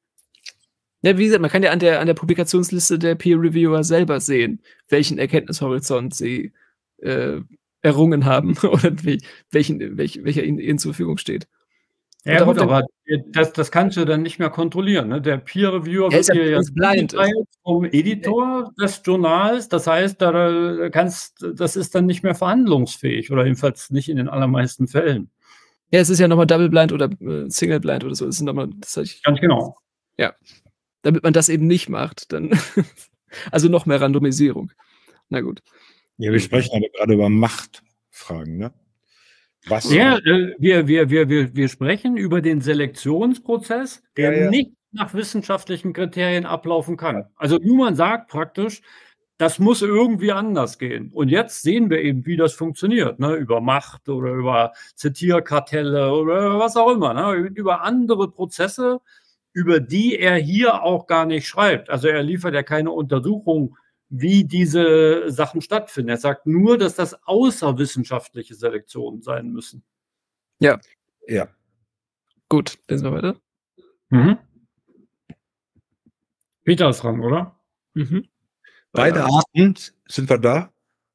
Ja, wie gesagt, man kann ja an der Publikationsliste der Peer-Reviewer selber sehen, welchen Erkenntnishorizont sie errungen haben oder welcher ihnen zur Verfügung steht. Ja, gut, aber das kannst du dann nicht mehr kontrollieren. Ne? Der Peer-Reviewer wird dir ja blind vom Editor des Journals. Das heißt, das ist dann nicht mehr verhandlungsfähig oder jedenfalls nicht in den allermeisten Fällen. Ja, es ist ja nochmal Double Blind oder Single Blind oder so. Das ganz genau. Ja. Damit man das eben nicht macht, dann also noch mehr Randomisierung. Na gut. Ja, wir sprechen aber gerade über Machtfragen, ne? Was? Ja, wir sprechen über den Selektionsprozess, der nicht nach wissenschaftlichen Kriterien ablaufen kann. Also Luhmann sagt praktisch, das muss irgendwie anders gehen. Und jetzt sehen wir eben, wie das funktioniert, ne? Über Macht oder über Zitierkartelle oder was auch immer, ne? Über andere Prozesse, über die er hier auch gar nicht schreibt. Also er liefert ja keine Untersuchung, wie diese Sachen stattfinden. Er sagt nur, dass das außerwissenschaftliche Selektionen sein müssen. Ja, Ja. gut, lesen wir weiter. Mhm. Peter ist dran, oder? Mhm. Beide Arten, sind wir da?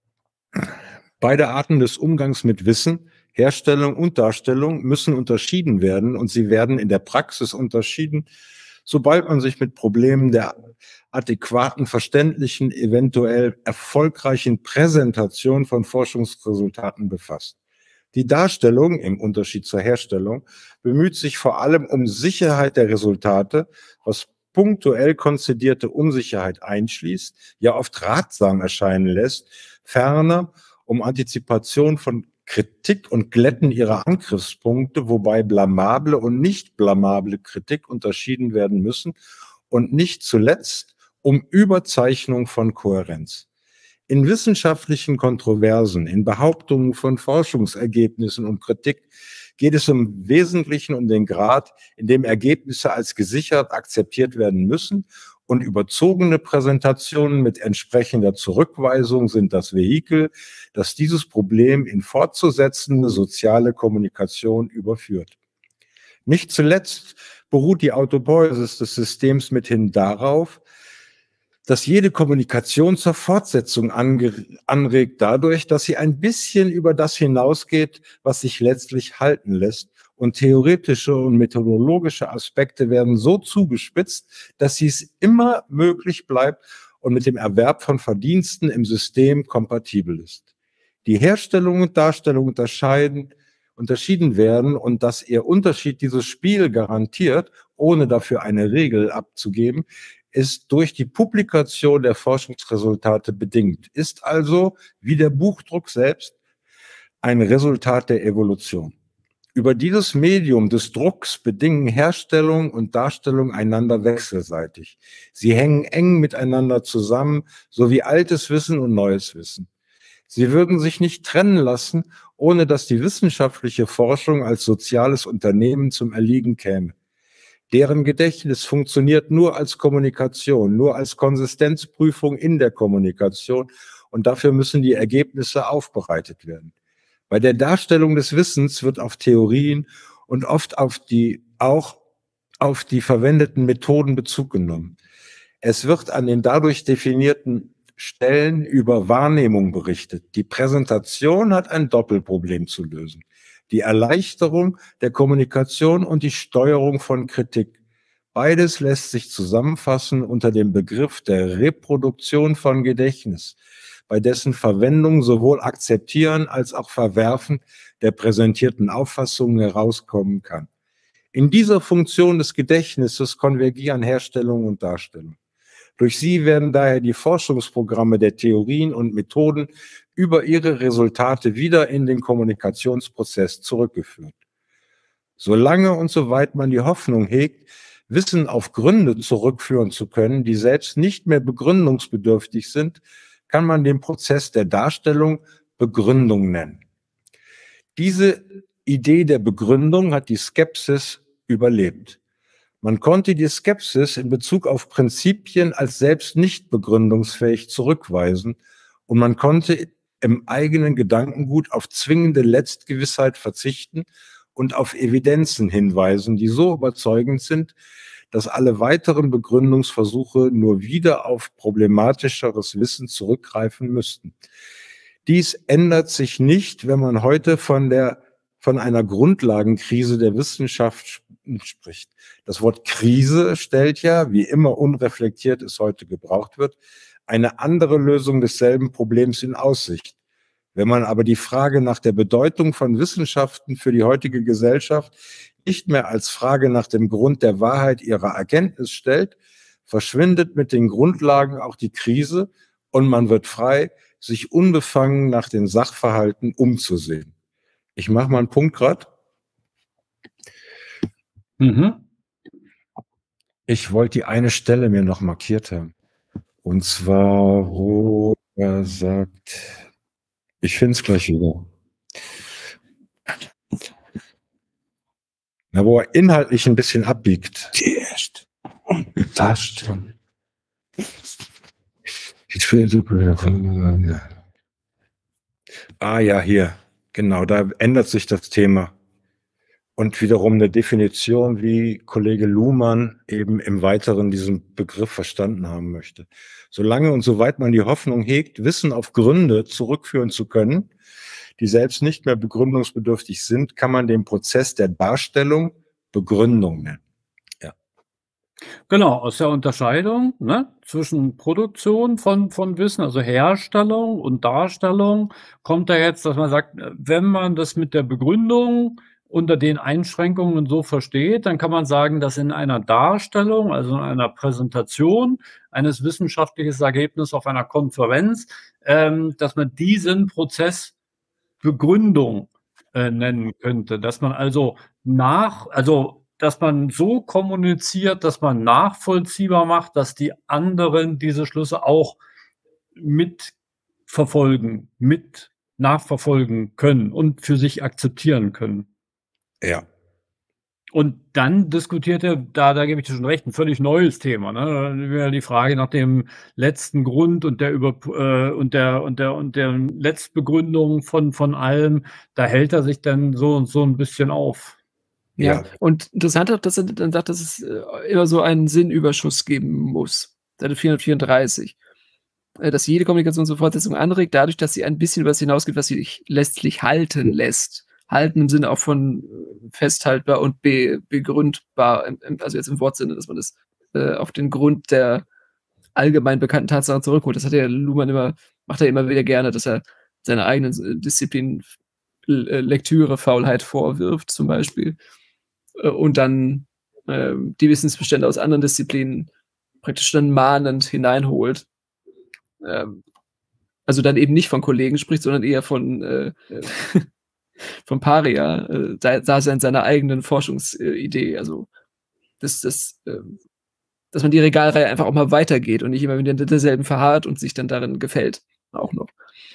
Beide Arten des Umgangs mit Wissen, Herstellung und Darstellung, müssen unterschieden werden und sie werden in der Praxis unterschieden, sobald man sich mit Problemen der adäquaten, verständlichen, eventuell erfolgreichen Präsentation von Forschungsresultaten befasst. Die Darstellung, im Unterschied zur Herstellung, bemüht sich vor allem um Sicherheit der Resultate, was punktuell konzidierte Unsicherheit einschließt, ja oft ratsam erscheinen lässt, ferner um Antizipation von Kritik und Glätten ihrer Angriffspunkte, wobei blamable und nicht blamable Kritik unterschieden werden müssen und nicht zuletzt um Überzeichnung von Kohärenz. In wissenschaftlichen Kontroversen, in Behauptungen von Forschungsergebnissen und Kritik geht es im Wesentlichen um den Grad, in dem Ergebnisse als gesichert akzeptiert werden müssen, und überzogene Präsentationen mit entsprechender Zurückweisung sind das Vehikel, das dieses Problem in fortzusetzende soziale Kommunikation überführt. Nicht zuletzt beruht die Autopoiesis des Systems mithin darauf, dass jede Kommunikation zur Fortsetzung anregt dadurch, dass sie ein bisschen über das hinausgeht, was sich letztlich halten lässt, und theoretische und methodologische Aspekte werden so zugespitzt, dass es immer möglich bleibt und mit dem Erwerb von Verdiensten im System kompatibel ist. Die Herstellung und Darstellung unterschieden werden und dass ihr Unterschied dieses Spiel garantiert, ohne dafür eine Regel abzugeben, ist durch die Publikation der Forschungsresultate bedingt, ist also, wie der Buchdruck selbst, ein Resultat der Evolution. Über dieses Medium des Drucks bedingen Herstellung und Darstellung einander wechselseitig. Sie hängen eng miteinander zusammen, sowie altes Wissen und neues Wissen. Sie würden sich nicht trennen lassen, ohne dass die wissenschaftliche Forschung als soziales Unternehmen zum Erliegen käme. Deren Gedächtnis funktioniert nur als Kommunikation, nur als Konsistenzprüfung in der Kommunikation, und dafür müssen die Ergebnisse aufbereitet werden. Bei der Darstellung des Wissens wird auf Theorien und oft auch auf die verwendeten Methoden Bezug genommen. Es wird an den dadurch definierten Stellen über Wahrnehmung berichtet. Die Präsentation hat ein Doppelproblem zu lösen: die Erleichterung der Kommunikation und die Steuerung von Kritik. Beides lässt sich zusammenfassen unter dem Begriff der Reproduktion von Gedächtnis, bei dessen Verwendung sowohl Akzeptieren als auch Verwerfen der präsentierten Auffassungen herauskommen kann. In dieser Funktion des Gedächtnisses konvergieren Herstellung und Darstellung. Durch sie werden daher die Forschungsprogramme der Theorien und Methoden über ihre Resultate wieder in den Kommunikationsprozess zurückgeführt. Solange und soweit man die Hoffnung hegt, Wissen auf Gründe zurückführen zu können, die selbst nicht mehr begründungsbedürftig sind, kann man den Prozess der Darstellung Begründung nennen. Diese Idee der Begründung hat die Skepsis überlebt. Man konnte die Skepsis in Bezug auf Prinzipien als selbst nicht begründungsfähig zurückweisen, und man konnte im eigenen Gedankengut auf zwingende Letztgewissheit verzichten und auf Evidenzen hinweisen, die so überzeugend sind, dass alle weiteren Begründungsversuche nur wieder auf problematischeres Wissen zurückgreifen müssten. Dies ändert sich nicht, wenn man heute von einer Grundlagenkrise der Wissenschaft spricht. Das Wort Krise stellt ja, wie immer unreflektiert es heute gebraucht wird, eine andere Lösung desselben Problems in Aussicht. Wenn man aber die Frage nach der Bedeutung von Wissenschaften für die heutige Gesellschaft nicht mehr als Frage nach dem Grund der Wahrheit ihrer Erkenntnis stellt, verschwindet mit den Grundlagen auch die Krise und man wird frei, sich unbefangen nach den Sachverhalten umzusehen. Ich mache mal einen Punkt gerade. Ich wollte die eine Stelle mir noch markiert haben. Und zwar, wo er sagt, ich finde es gleich wieder. Na, wo er inhaltlich ein bisschen abbiegt. Das stimmt. Ah ja, hier. Genau, da ändert sich das Thema. Und wiederum eine Definition, wie Kollege Luhmann eben im Weiteren diesen Begriff verstanden haben möchte. Solange und soweit man die Hoffnung hegt, Wissen auf Gründe zurückführen zu können, die selbst nicht mehr begründungsbedürftig sind, kann man den Prozess der Darstellung Begründung nennen. Ja. Genau, aus der Unterscheidung, ne, zwischen Produktion von Wissen, also Herstellung und Darstellung, kommt da jetzt, dass man sagt, wenn man das mit der Begründung unter den Einschränkungen so versteht, dann kann man sagen, dass in einer Darstellung, also in einer Präsentation eines wissenschaftlichen Ergebnisses auf einer Konferenz, dass man diesen Prozess Begründung nennen könnte, dass man also dass man so kommuniziert, dass man nachvollziehbar macht, dass die anderen diese Schlüsse auch mitverfolgen, mit nachverfolgen können und für sich akzeptieren können. Ja. Und dann diskutiert er, da gebe ich dir schon recht, ein völlig neues Thema, ne? Dann wäre die Frage nach dem letzten Grund und der Letztbegründung von allem, da hält er sich dann so ein bisschen auf. Ja, und interessant ist, dass er dann sagt, dass es immer so einen Sinnüberschuss geben muss. Seite 434. Dass jede Kommunikation zur Fortsetzung anregt, dadurch, dass sie ein bisschen über das hinausgeht, was sie letztlich halten lässt. Halten im Sinne auch von festhaltbar und begründbar, also jetzt im Wortsinne, dass man das auf den Grund der allgemein bekannten Tatsachen zurückholt. Das hat ja Luhmann macht er immer wieder gerne, dass er seiner eigenen Disziplin Lektüre-Faulheit vorwirft, zum Beispiel. Und dann die Wissensbestände aus anderen Disziplinen praktisch dann mahnend hineinholt. Also dann eben nicht von Kollegen spricht, sondern eher von Paria, da in seiner eigenen Forschungsidee. Also dass man die Regalreihe einfach auch mal weitergeht und nicht immer wieder in derselben verharrt und sich dann darin gefällt. Auch noch.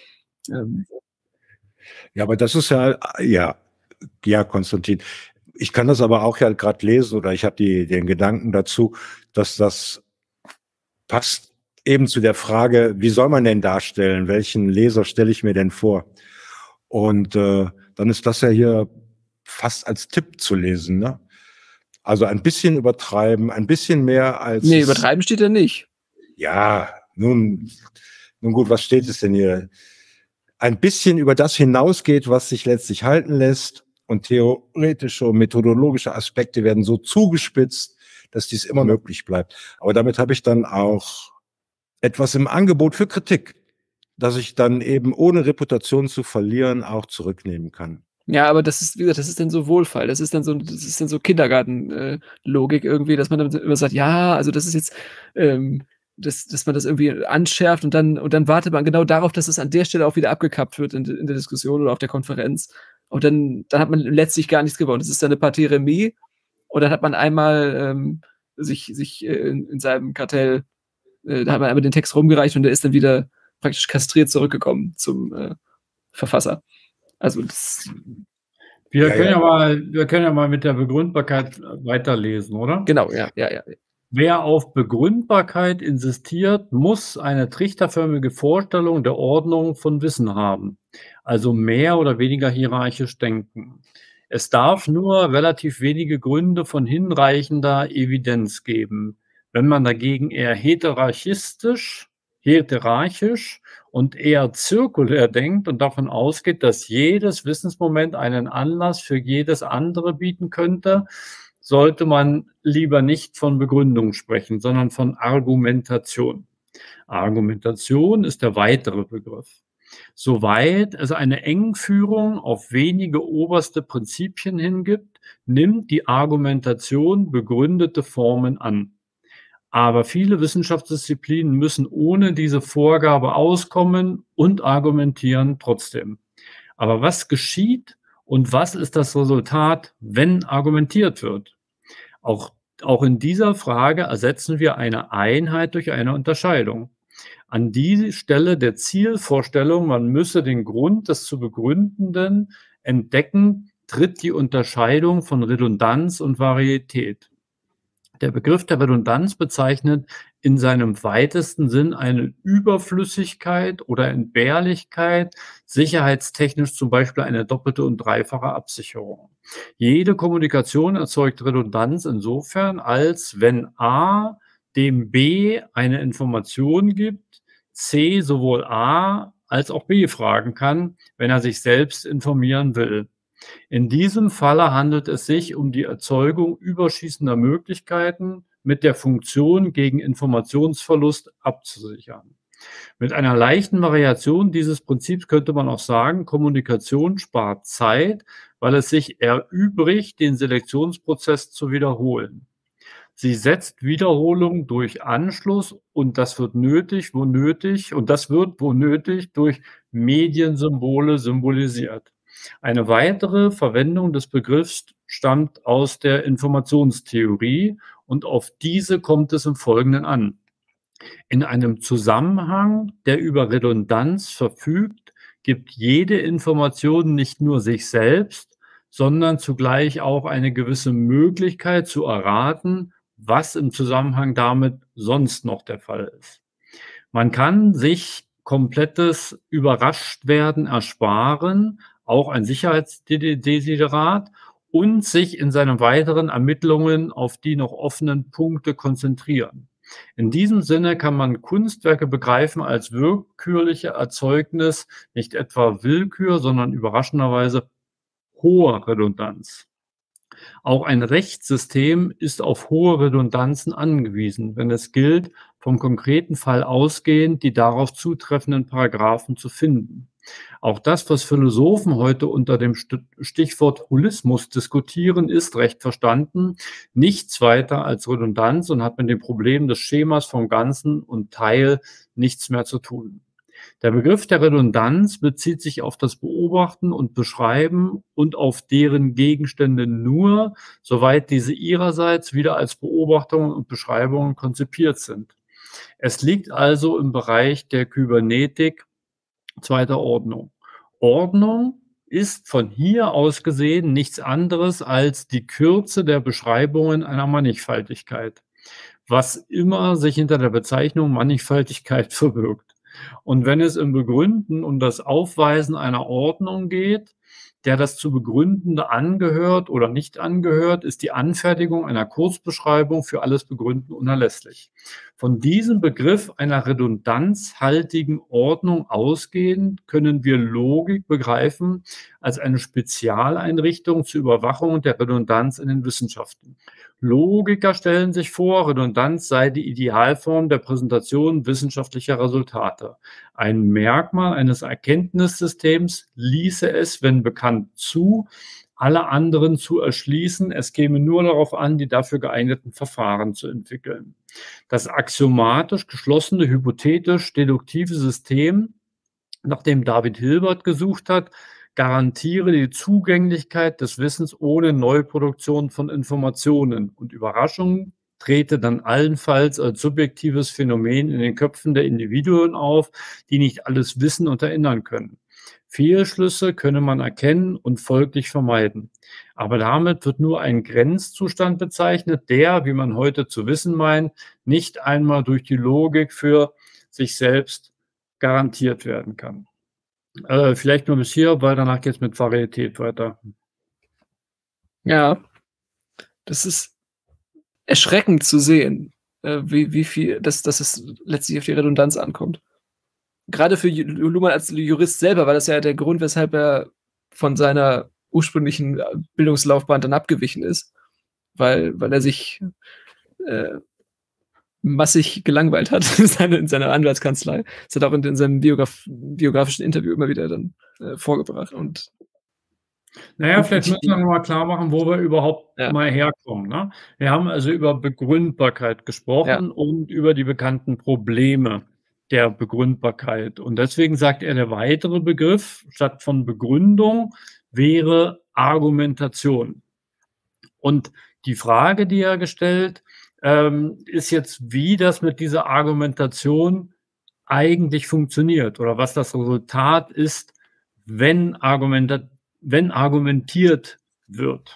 Ja, aber das ist ja, Konstantin. Ich kann das aber auch ja gerade lesen oder ich habe den Gedanken dazu, dass das passt eben zu der Frage, wie soll man denn darstellen? Welchen Leser stelle ich mir denn vor? Und dann ist das ja hier fast als Tipp zu lesen, ne? Also ein bisschen übertreiben, ein bisschen mehr als... Nee, übertreiben steht ja nicht. Ja, nun gut, was steht es denn hier? Ein bisschen über das hinausgeht, was sich letztlich halten lässt und theoretische und methodologische Aspekte werden so zugespitzt, dass dies immer möglich bleibt. Aber damit habe ich dann auch etwas im Angebot für Kritik, dass ich dann eben ohne Reputation zu verlieren auch zurücknehmen kann. Ja, aber das ist, wie gesagt, das ist dann so Wohlfall. Das ist dann so Kindergarten-Logik irgendwie, dass man dann immer sagt, ja, also das ist jetzt, dass man das irgendwie anschärft und dann wartet man genau darauf, dass es an der Stelle auch wieder abgekappt wird in der Diskussion oder auf der Konferenz. Und dann hat man letztlich gar nichts gewonnen. Das ist dann eine Partie Remis. Und dann hat man einmal sich in seinem Kartell, da hat man einmal den Text rumgereicht und der ist dann wieder praktisch kastriert zurückgekommen zum Verfasser. Also wir können ja mal mit der Begründbarkeit weiterlesen, oder? Genau, ja. Wer auf Begründbarkeit insistiert, muss eine trichterförmige Vorstellung der Ordnung von Wissen haben, also mehr oder weniger hierarchisch denken. Es darf nur relativ wenige Gründe von hinreichender Evidenz geben. Wenn man dagegen eher hierarchisch und eher zirkulär denkt und davon ausgeht, dass jedes Wissensmoment einen Anlass für jedes andere bieten könnte, sollte man lieber nicht von Begründung sprechen, sondern von Argumentation. Argumentation ist der weitere Begriff. Soweit es eine Engführung auf wenige oberste Prinzipien hingibt, nimmt die Argumentation begründete Formen an. Aber viele Wissenschaftsdisziplinen müssen ohne diese Vorgabe auskommen und argumentieren trotzdem. Aber was geschieht und was ist das Resultat, wenn argumentiert wird? Auch in dieser Frage ersetzen wir eine Einheit durch eine Unterscheidung. An die Stelle der Zielvorstellung, man müsse den Grund des zu Begründenden entdecken, tritt die Unterscheidung von Redundanz und Varietät. Der Begriff der Redundanz bezeichnet in seinem weitesten Sinn eine Überflüssigkeit oder Entbehrlichkeit, sicherheitstechnisch zum Beispiel eine doppelte und dreifache Absicherung. Jede Kommunikation erzeugt Redundanz insofern, als wenn A dem B eine Information gibt, C sowohl A als auch B fragen kann, wenn er sich selbst informieren will. In diesem Falle handelt es sich um die Erzeugung überschießender Möglichkeiten mit der Funktion, gegen Informationsverlust abzusichern. Mit einer leichten Variation dieses Prinzips könnte man auch sagen, Kommunikation spart Zeit, weil es sich erübrigt, den Selektionsprozess zu wiederholen. Sie setzt Wiederholung durch Anschluss und das wird wo nötig, durch Mediensymbole symbolisiert. Eine weitere Verwendung des Begriffs stammt aus der Informationstheorie und auf diese kommt es im Folgenden an. In einem Zusammenhang, der über Redundanz verfügt, gibt jede Information nicht nur sich selbst, sondern zugleich auch eine gewisse Möglichkeit zu erraten, was im Zusammenhang damit sonst noch der Fall ist. Man kann sich komplettes Überraschtwerden ersparen, auch ein Sicherheitsdesiderat, und sich in seinen weiteren Ermittlungen auf die noch offenen Punkte konzentrieren. In diesem Sinne kann man Kunstwerke begreifen als willkürliche Erzeugnis, nicht etwa Willkür, sondern überraschenderweise hoher Redundanz. Auch ein Rechtssystem ist auf hohe Redundanzen angewiesen, wenn es gilt, vom konkreten Fall ausgehend die darauf zutreffenden Paragraphen zu finden. Auch das, was Philosophen heute unter dem Stichwort Holismus diskutieren, ist recht verstanden nichts weiter als Redundanz und hat mit dem Problem des Schemas vom Ganzen und Teil nichts mehr zu tun. Der Begriff der Redundanz bezieht sich auf das Beobachten und Beschreiben und auf deren Gegenstände nur, soweit diese ihrerseits wieder als Beobachtungen und Beschreibungen konzipiert sind. Es liegt also im Bereich der Kybernetik zweiter Ordnung. Ordnung ist von hier aus gesehen nichts anderes als die Kürze der Beschreibungen einer Mannigfaltigkeit, was immer sich hinter der Bezeichnung Mannigfaltigkeit verbirgt. Und wenn es im Begründen um das Aufweisen einer Ordnung geht, der das zu Begründende angehört oder nicht angehört, ist die Anfertigung einer Kurzbeschreibung für alles Begründen unerlässlich. Von diesem Begriff einer redundanzhaltigen Ordnung ausgehend können wir Logik begreifen als eine Spezialeinrichtung zur Überwachung der Redundanz in den Wissenschaften. Logiker stellen sich vor, Redundanz sei die Idealform der Präsentation wissenschaftlicher Resultate. Ein Merkmal eines Erkenntnissystems ließe es, wenn bekannt, zu, alle anderen zu erschließen. Es käme nur darauf an, die dafür geeigneten Verfahren zu entwickeln. Das axiomatisch geschlossene, hypothetisch-deduktive System, nach dem David Hilbert gesucht hat, garantiere die Zugänglichkeit des Wissens ohne Neuproduktion von Informationen und Überraschungen trete dann allenfalls als subjektives Phänomen in den Köpfen der Individuen auf, die nicht alles wissen und erinnern können. Fehlschlüsse könne man erkennen und folglich vermeiden. Aber damit wird nur ein Grenzzustand bezeichnet, der, wie man heute zu wissen meint, nicht einmal durch die Logik für sich selbst garantiert werden kann. Vielleicht nur bis hier, weil danach geht es mit Varietät weiter. Ja, das ist erschreckend zu sehen, wie viel, dass es letztlich auf die Redundanz ankommt. Gerade für Luhmann als Jurist selber war das ja der Grund, weshalb er von seiner ursprünglichen Bildungslaufbahn dann abgewichen ist, weil er sich massig gelangweilt hat in seiner Anwaltskanzlei. Das hat er auch in seinem biografischen Interview immer wieder dann vorgebracht. Und naja, vielleicht müssen wir nochmal klar machen, wo wir überhaupt mal herkommen. Ne? Wir haben also über Begründbarkeit gesprochen und über die bekannten Probleme der Begründbarkeit. Und deswegen sagt er, der weitere Begriff statt von Begründung wäre Argumentation. Und die Frage, die er gestellt, ist jetzt, wie das mit dieser Argumentation eigentlich funktioniert oder was das Resultat ist, wenn argumentiert wird.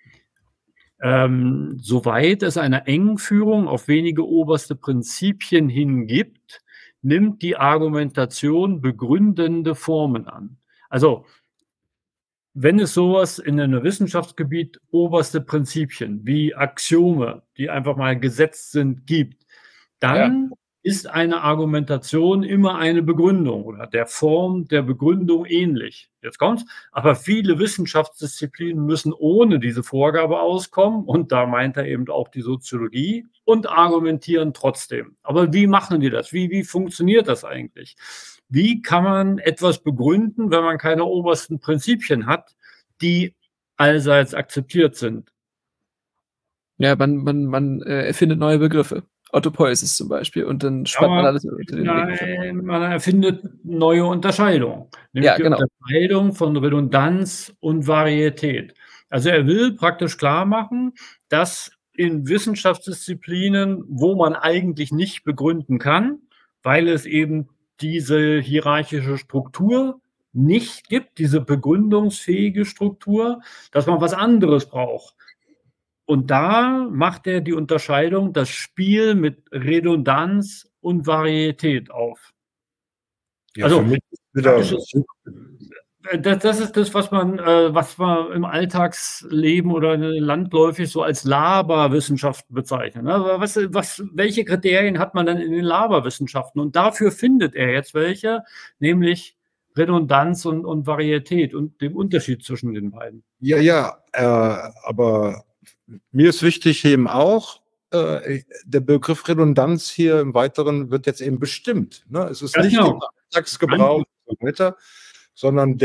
Soweit es eine Engführung auf wenige oberste Prinzipien hin gibt, nimmt die Argumentation begründende Formen an. Also, wenn es sowas in einem Wissenschaftsgebiet oberste Prinzipien wie Axiome, die einfach mal gesetzt sind, gibt, dann ist eine Argumentation immer eine Begründung oder der Form der Begründung ähnlich. Jetzt kommt's. Aber viele Wissenschaftsdisziplinen müssen ohne diese Vorgabe auskommen und da meint er eben auch die Soziologie und argumentieren trotzdem. Aber wie machen die das? Wie funktioniert das eigentlich? Wie kann man etwas begründen, wenn man keine obersten Prinzipien hat, die allseits akzeptiert sind? Ja, man erfindet neue Begriffe. Autopoiesis zum Beispiel und dann spannt man alles unter den Nein, man erfindet neue Unterscheidungen. Nämlich die Unterscheidung von Redundanz und Varietät. Also er will praktisch klar machen, dass in Wissenschaftsdisziplinen, wo man eigentlich nicht begründen kann, weil es eben diese hierarchische Struktur nicht gibt, diese begründungsfähige Struktur, dass man was anderes braucht. Und da macht er die Unterscheidung, das Spiel mit Redundanz und Varietät auf. Ja, also, das ist das, was man im Alltagsleben oder landläufig so als Laberwissenschaften bezeichnet. Aber welche Kriterien hat man dann in den Laberwissenschaften? Und dafür findet er jetzt welche, nämlich Redundanz und Varietät und den Unterschied zwischen den beiden. Ja, aber mir ist wichtig eben auch, der Begriff Redundanz hier im Weiteren wird jetzt eben bestimmt. Ne? Es ist nicht im Alltagsgebrauch und so weiter, sondern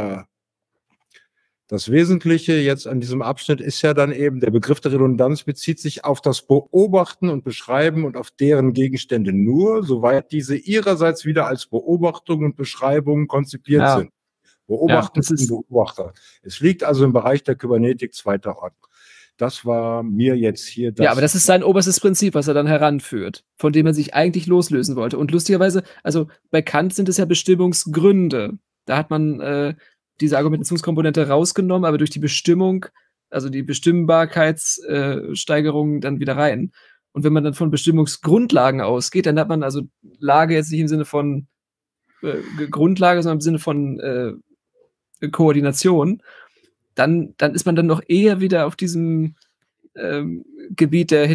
das Wesentliche jetzt an diesem Abschnitt ist ja dann eben, der Begriff der Redundanz bezieht sich auf das Beobachten und Beschreiben und auf deren Gegenstände nur, soweit diese ihrerseits wieder als Beobachtung und Beschreibung konzipiert sind. Beobachten und Beobachter. Es liegt also im Bereich der Kybernetik zweiter Ordnung. Das war mir jetzt hier das. Ja, aber das ist sein oberstes Prinzip, was er dann heranführt, von dem er sich eigentlich loslösen wollte. Und lustigerweise, also bei Kant sind es ja Bestimmungsgründe. Da hat man diese Argumentationskomponente rausgenommen, aber durch die Bestimmung, also die Bestimmbarkeitssteigerung dann wieder rein. Und wenn man dann von Bestimmungsgrundlagen ausgeht, dann hat man also Lage jetzt nicht im Sinne von Grundlage, sondern im Sinne von Koordination. Dann ist man dann noch eher wieder auf diesem Gebiet der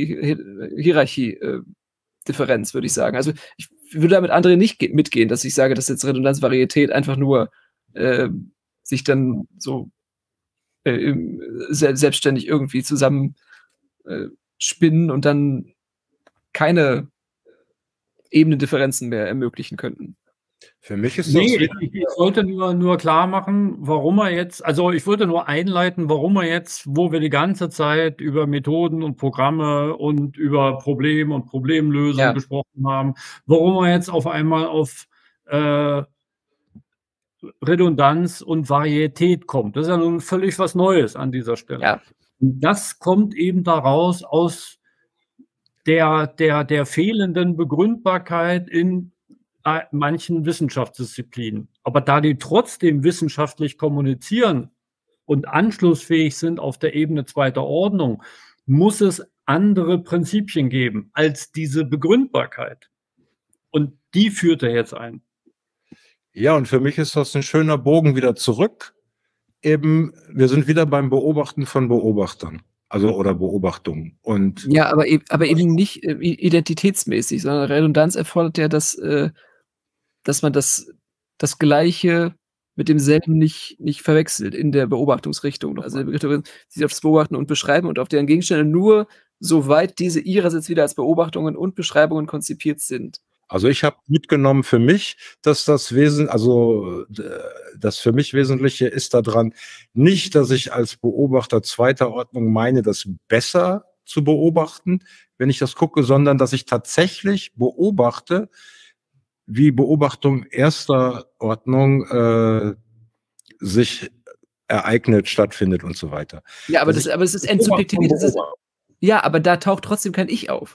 Hierarchie-Differenz, würde ich sagen. Also ich würde damit andere nicht mitgehen, dass ich sage, dass jetzt Redundanz, Varietät einfach nur sich dann so selbstständig irgendwie zusammen spinnen und dann keine Ebenendifferenzen mehr ermöglichen könnten. Für mich ist ich wollte nur klar machen, warum er jetzt, also ich wollte nur einleiten, warum er jetzt, wo wir die ganze Zeit über Methoden und Programme und über Problem und Problemlösung gesprochen haben, warum er jetzt auf einmal auf Redundanz und Varietät kommt. Das ist ja nun völlig was Neues an dieser Stelle. Ja. Und das kommt eben daraus aus der fehlenden Begründbarkeit in manchen Wissenschaftsdisziplinen. Aber da die trotzdem wissenschaftlich kommunizieren und anschlussfähig sind auf der Ebene zweiter Ordnung, muss es andere Prinzipien geben als diese Begründbarkeit. Und die führt er jetzt ein. Ja, und für mich ist das ein schöner Bogen wieder zurück. Eben, wir sind wieder beim Beobachten von Beobachtern. Also, oder Beobachtungen. Und ja, aber eben nicht identitätsmäßig, sondern Redundanz erfordert ja, dass man das Gleiche mit demselben nicht verwechselt in der Beobachtungsrichtung. Also der Begriff sich auf das Beobachten und Beschreiben und auf deren Gegenstände nur, soweit diese ihrerseits wieder als Beobachtungen und Beschreibungen konzipiert sind. Also ich habe mitgenommen für mich, dass das für mich Wesentliche ist daran, nicht, dass ich als Beobachter zweiter Ordnung meine, das besser zu beobachten, wenn ich das gucke, sondern dass ich tatsächlich beobachte, wie Beobachtung erster Ordnung sich ereignet, stattfindet und so weiter. Ja, aber es ist endsubjektiviert. Ja, aber da taucht trotzdem kein Ich auf.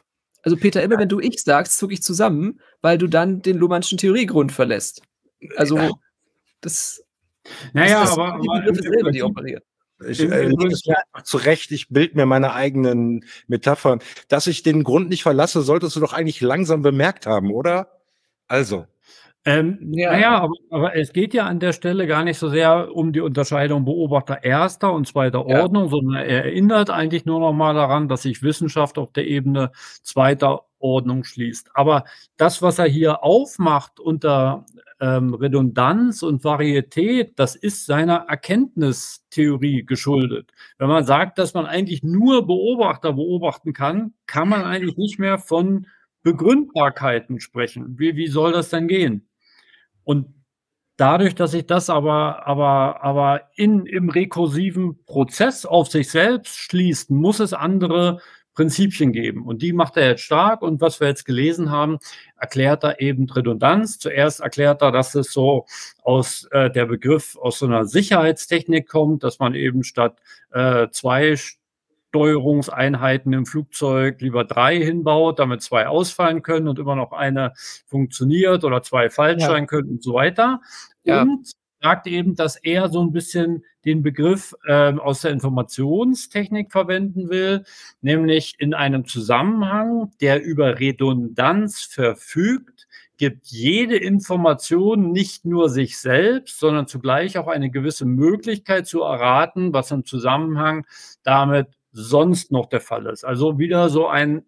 Also Peter, immer wenn du ich sagst, zucke ich zusammen, weil du dann den Luhmannschen Theoriegrund verlässt. Also das Naja, sind aber die Begriffe selber, die operieren. Ich lege es mir einfach zurecht, ich bilde mir meine eigenen Metaphern. Dass ich den Grund nicht verlasse, solltest du doch eigentlich langsam bemerkt haben, oder? Also. Naja, aber es geht ja an der Stelle gar nicht so sehr um die Unterscheidung Beobachter erster und zweiter Ordnung, sondern er erinnert eigentlich nur noch mal daran, dass sich Wissenschaft auf der Ebene zweiter Ordnung schließt. Aber das, was er hier aufmacht unter Redundanz und Varietät, das ist seiner Erkenntnistheorie geschuldet. Wenn man sagt, dass man eigentlich nur Beobachter beobachten kann, kann man eigentlich nicht mehr von Begründbarkeiten sprechen. Wie soll das denn gehen? Und dadurch, dass sich das aber im rekursiven Prozess auf sich selbst schließt, muss es andere Prinzipien geben. Und die macht er jetzt stark. Und was wir jetzt gelesen haben, erklärt er eben Redundanz. Zuerst erklärt er, dass es so aus der Begriff aus so einer Sicherheitstechnik kommt, dass man eben statt 2 Steuerungseinheiten im Flugzeug lieber 3 hinbaut, damit 2 ausfallen können und immer noch eine funktioniert oder 2 falsch sein können und so weiter. Und sagt eben, dass er so ein bisschen den Begriff aus der Informationstechnik verwenden will, nämlich in einem Zusammenhang, der über Redundanz verfügt, gibt jede Information nicht nur sich selbst, sondern zugleich auch eine gewisse Möglichkeit zu erraten, was im Zusammenhang damit sonst noch der Fall ist. Also wieder so ein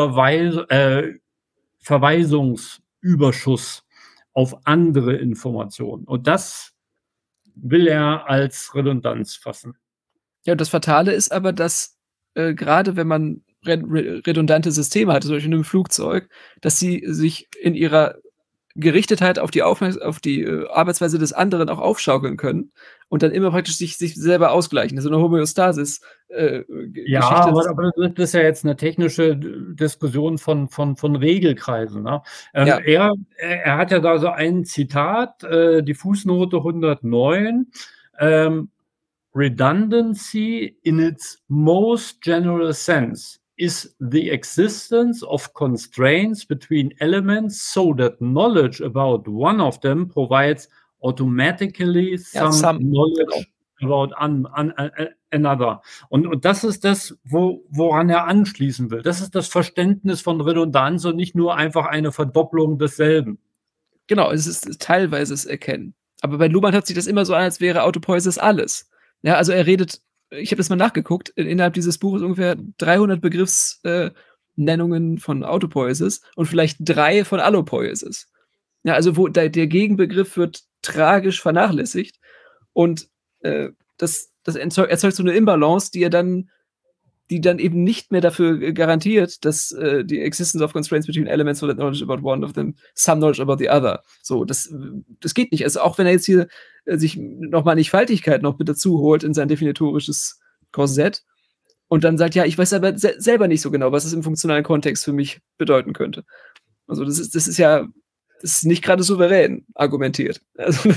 Verweisungsüberschuss auf andere Informationen. Und das will er als Redundanz fassen. Ja, das Fatale ist aber, dass gerade wenn man redundante Systeme hat, zum Beispiel in einem Flugzeug, dass sie sich in ihrer Gerichtetheit auf die Arbeitsweise des anderen auch aufschaukeln können und dann immer praktisch sich selber ausgleichen. Das ist eine Homöostasis. Ja, aber das ist ja jetzt eine technische Diskussion von Regelkreisen. Ne? Er hat ja da so ein Zitat, die Fußnote 109. Redundancy in its most general sense is the existence of constraints between elements so that knowledge about one of them provides automatically some knowledge about another. Und das ist das, woran er anschließen will. Das ist das Verständnis von Redundanz und nicht nur einfach eine Verdopplung desselben. Genau, es ist teilweise das Erkennen. Aber bei Luhmann hört sich das immer so an, als wäre Autopoiesis alles. Ja, also er redet, ich habe das mal nachgeguckt, innerhalb dieses Buches ungefähr 300 Begriffsnennungen von Autopoiesis und vielleicht 3 von Allopoiesis. Ja, also wo der Gegenbegriff wird tragisch vernachlässigt und das erzeugt so eine Imbalance, die dann eben nicht mehr dafür garantiert, dass die existence of constraints between elements so that knowledge about one of them, some knowledge about the other. So, das geht nicht. Also auch wenn er jetzt hier sich nochmal Mannigfaltigkeit noch mit dazu holt in sein definitorisches Korsett und dann sagt, ja, ich weiß aber selber nicht so genau, was es im funktionalen Kontext für mich bedeuten könnte. Also das ist nicht gerade souverän argumentiert. Also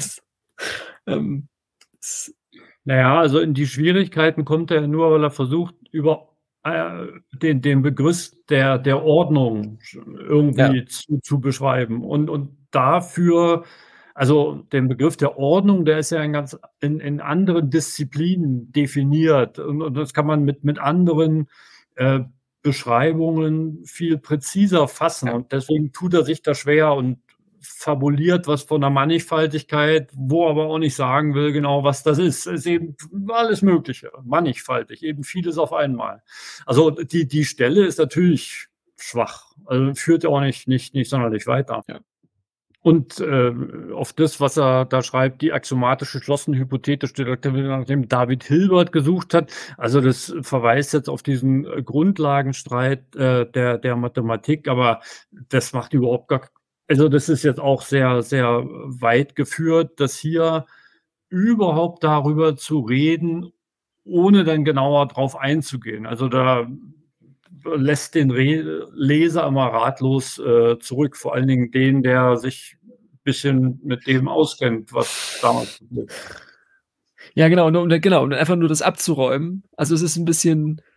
naja, also in die Schwierigkeiten kommt er nur, weil er versucht, über den Begriff der Ordnung irgendwie zu beschreiben. Und dafür, also den Begriff der Ordnung, der ist ja in anderen Disziplinen definiert. Und das kann man mit anderen Beschreibungen viel präziser fassen. Und deswegen tut er sich da schwer und fabuliert was von der Mannigfaltigkeit, wo aber auch nicht sagen will genau, was das ist. Es ist eben alles Mögliche, mannigfaltig, eben vieles auf einmal. Also die Stelle ist natürlich schwach, also führt ja auch nicht sonderlich weiter. Ja. Und auf das, was er da schreibt, die axiomatische geschlossene hypothetisch deduktive, nachdem David Hilbert gesucht hat, also das verweist jetzt auf diesen Grundlagenstreit der Mathematik, aber das macht überhaupt gar. Also das ist jetzt auch sehr, sehr weit geführt, das hier überhaupt darüber zu reden, ohne dann genauer drauf einzugehen. Also da lässt den Leser immer ratlos zurück, vor allen Dingen den, der sich ein bisschen mit dem auskennt, was damals passiert. Ja, genau, um einfach nur das abzuräumen. Also es ist ein bisschen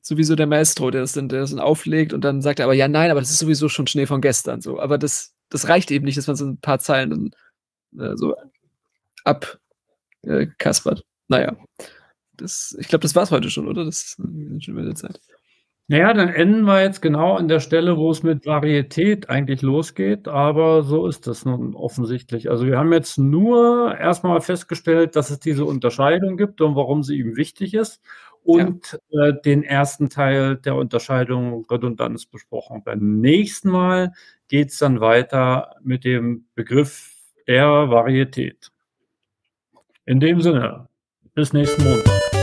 sowieso der Maestro, der das dann auflegt und dann sagt er aber: „Ja, nein, aber das ist sowieso schon Schnee von gestern“, so. Aber das reicht eben nicht, dass man so 'n paar Zeilen dann, so ab kaspert. Na ja, ich glaube, das war's heute schon, oder? Das ist schon wieder Zeit. Na ja, dann enden wir jetzt genau an der Stelle, wo es mit Varietät eigentlich losgeht, aber so ist das nun offensichtlich. Also, wir haben jetzt nur erst mal festgestellt, dass es diese Unterscheidung gibt und warum sie ihm wichtig ist und, den ersten Teil der Unterscheidung Redundanz besprochen. Beim nächsten Mal geht's dann weiter mit dem Begriff der Varietät. In dem Sinne, bis nächsten Montag.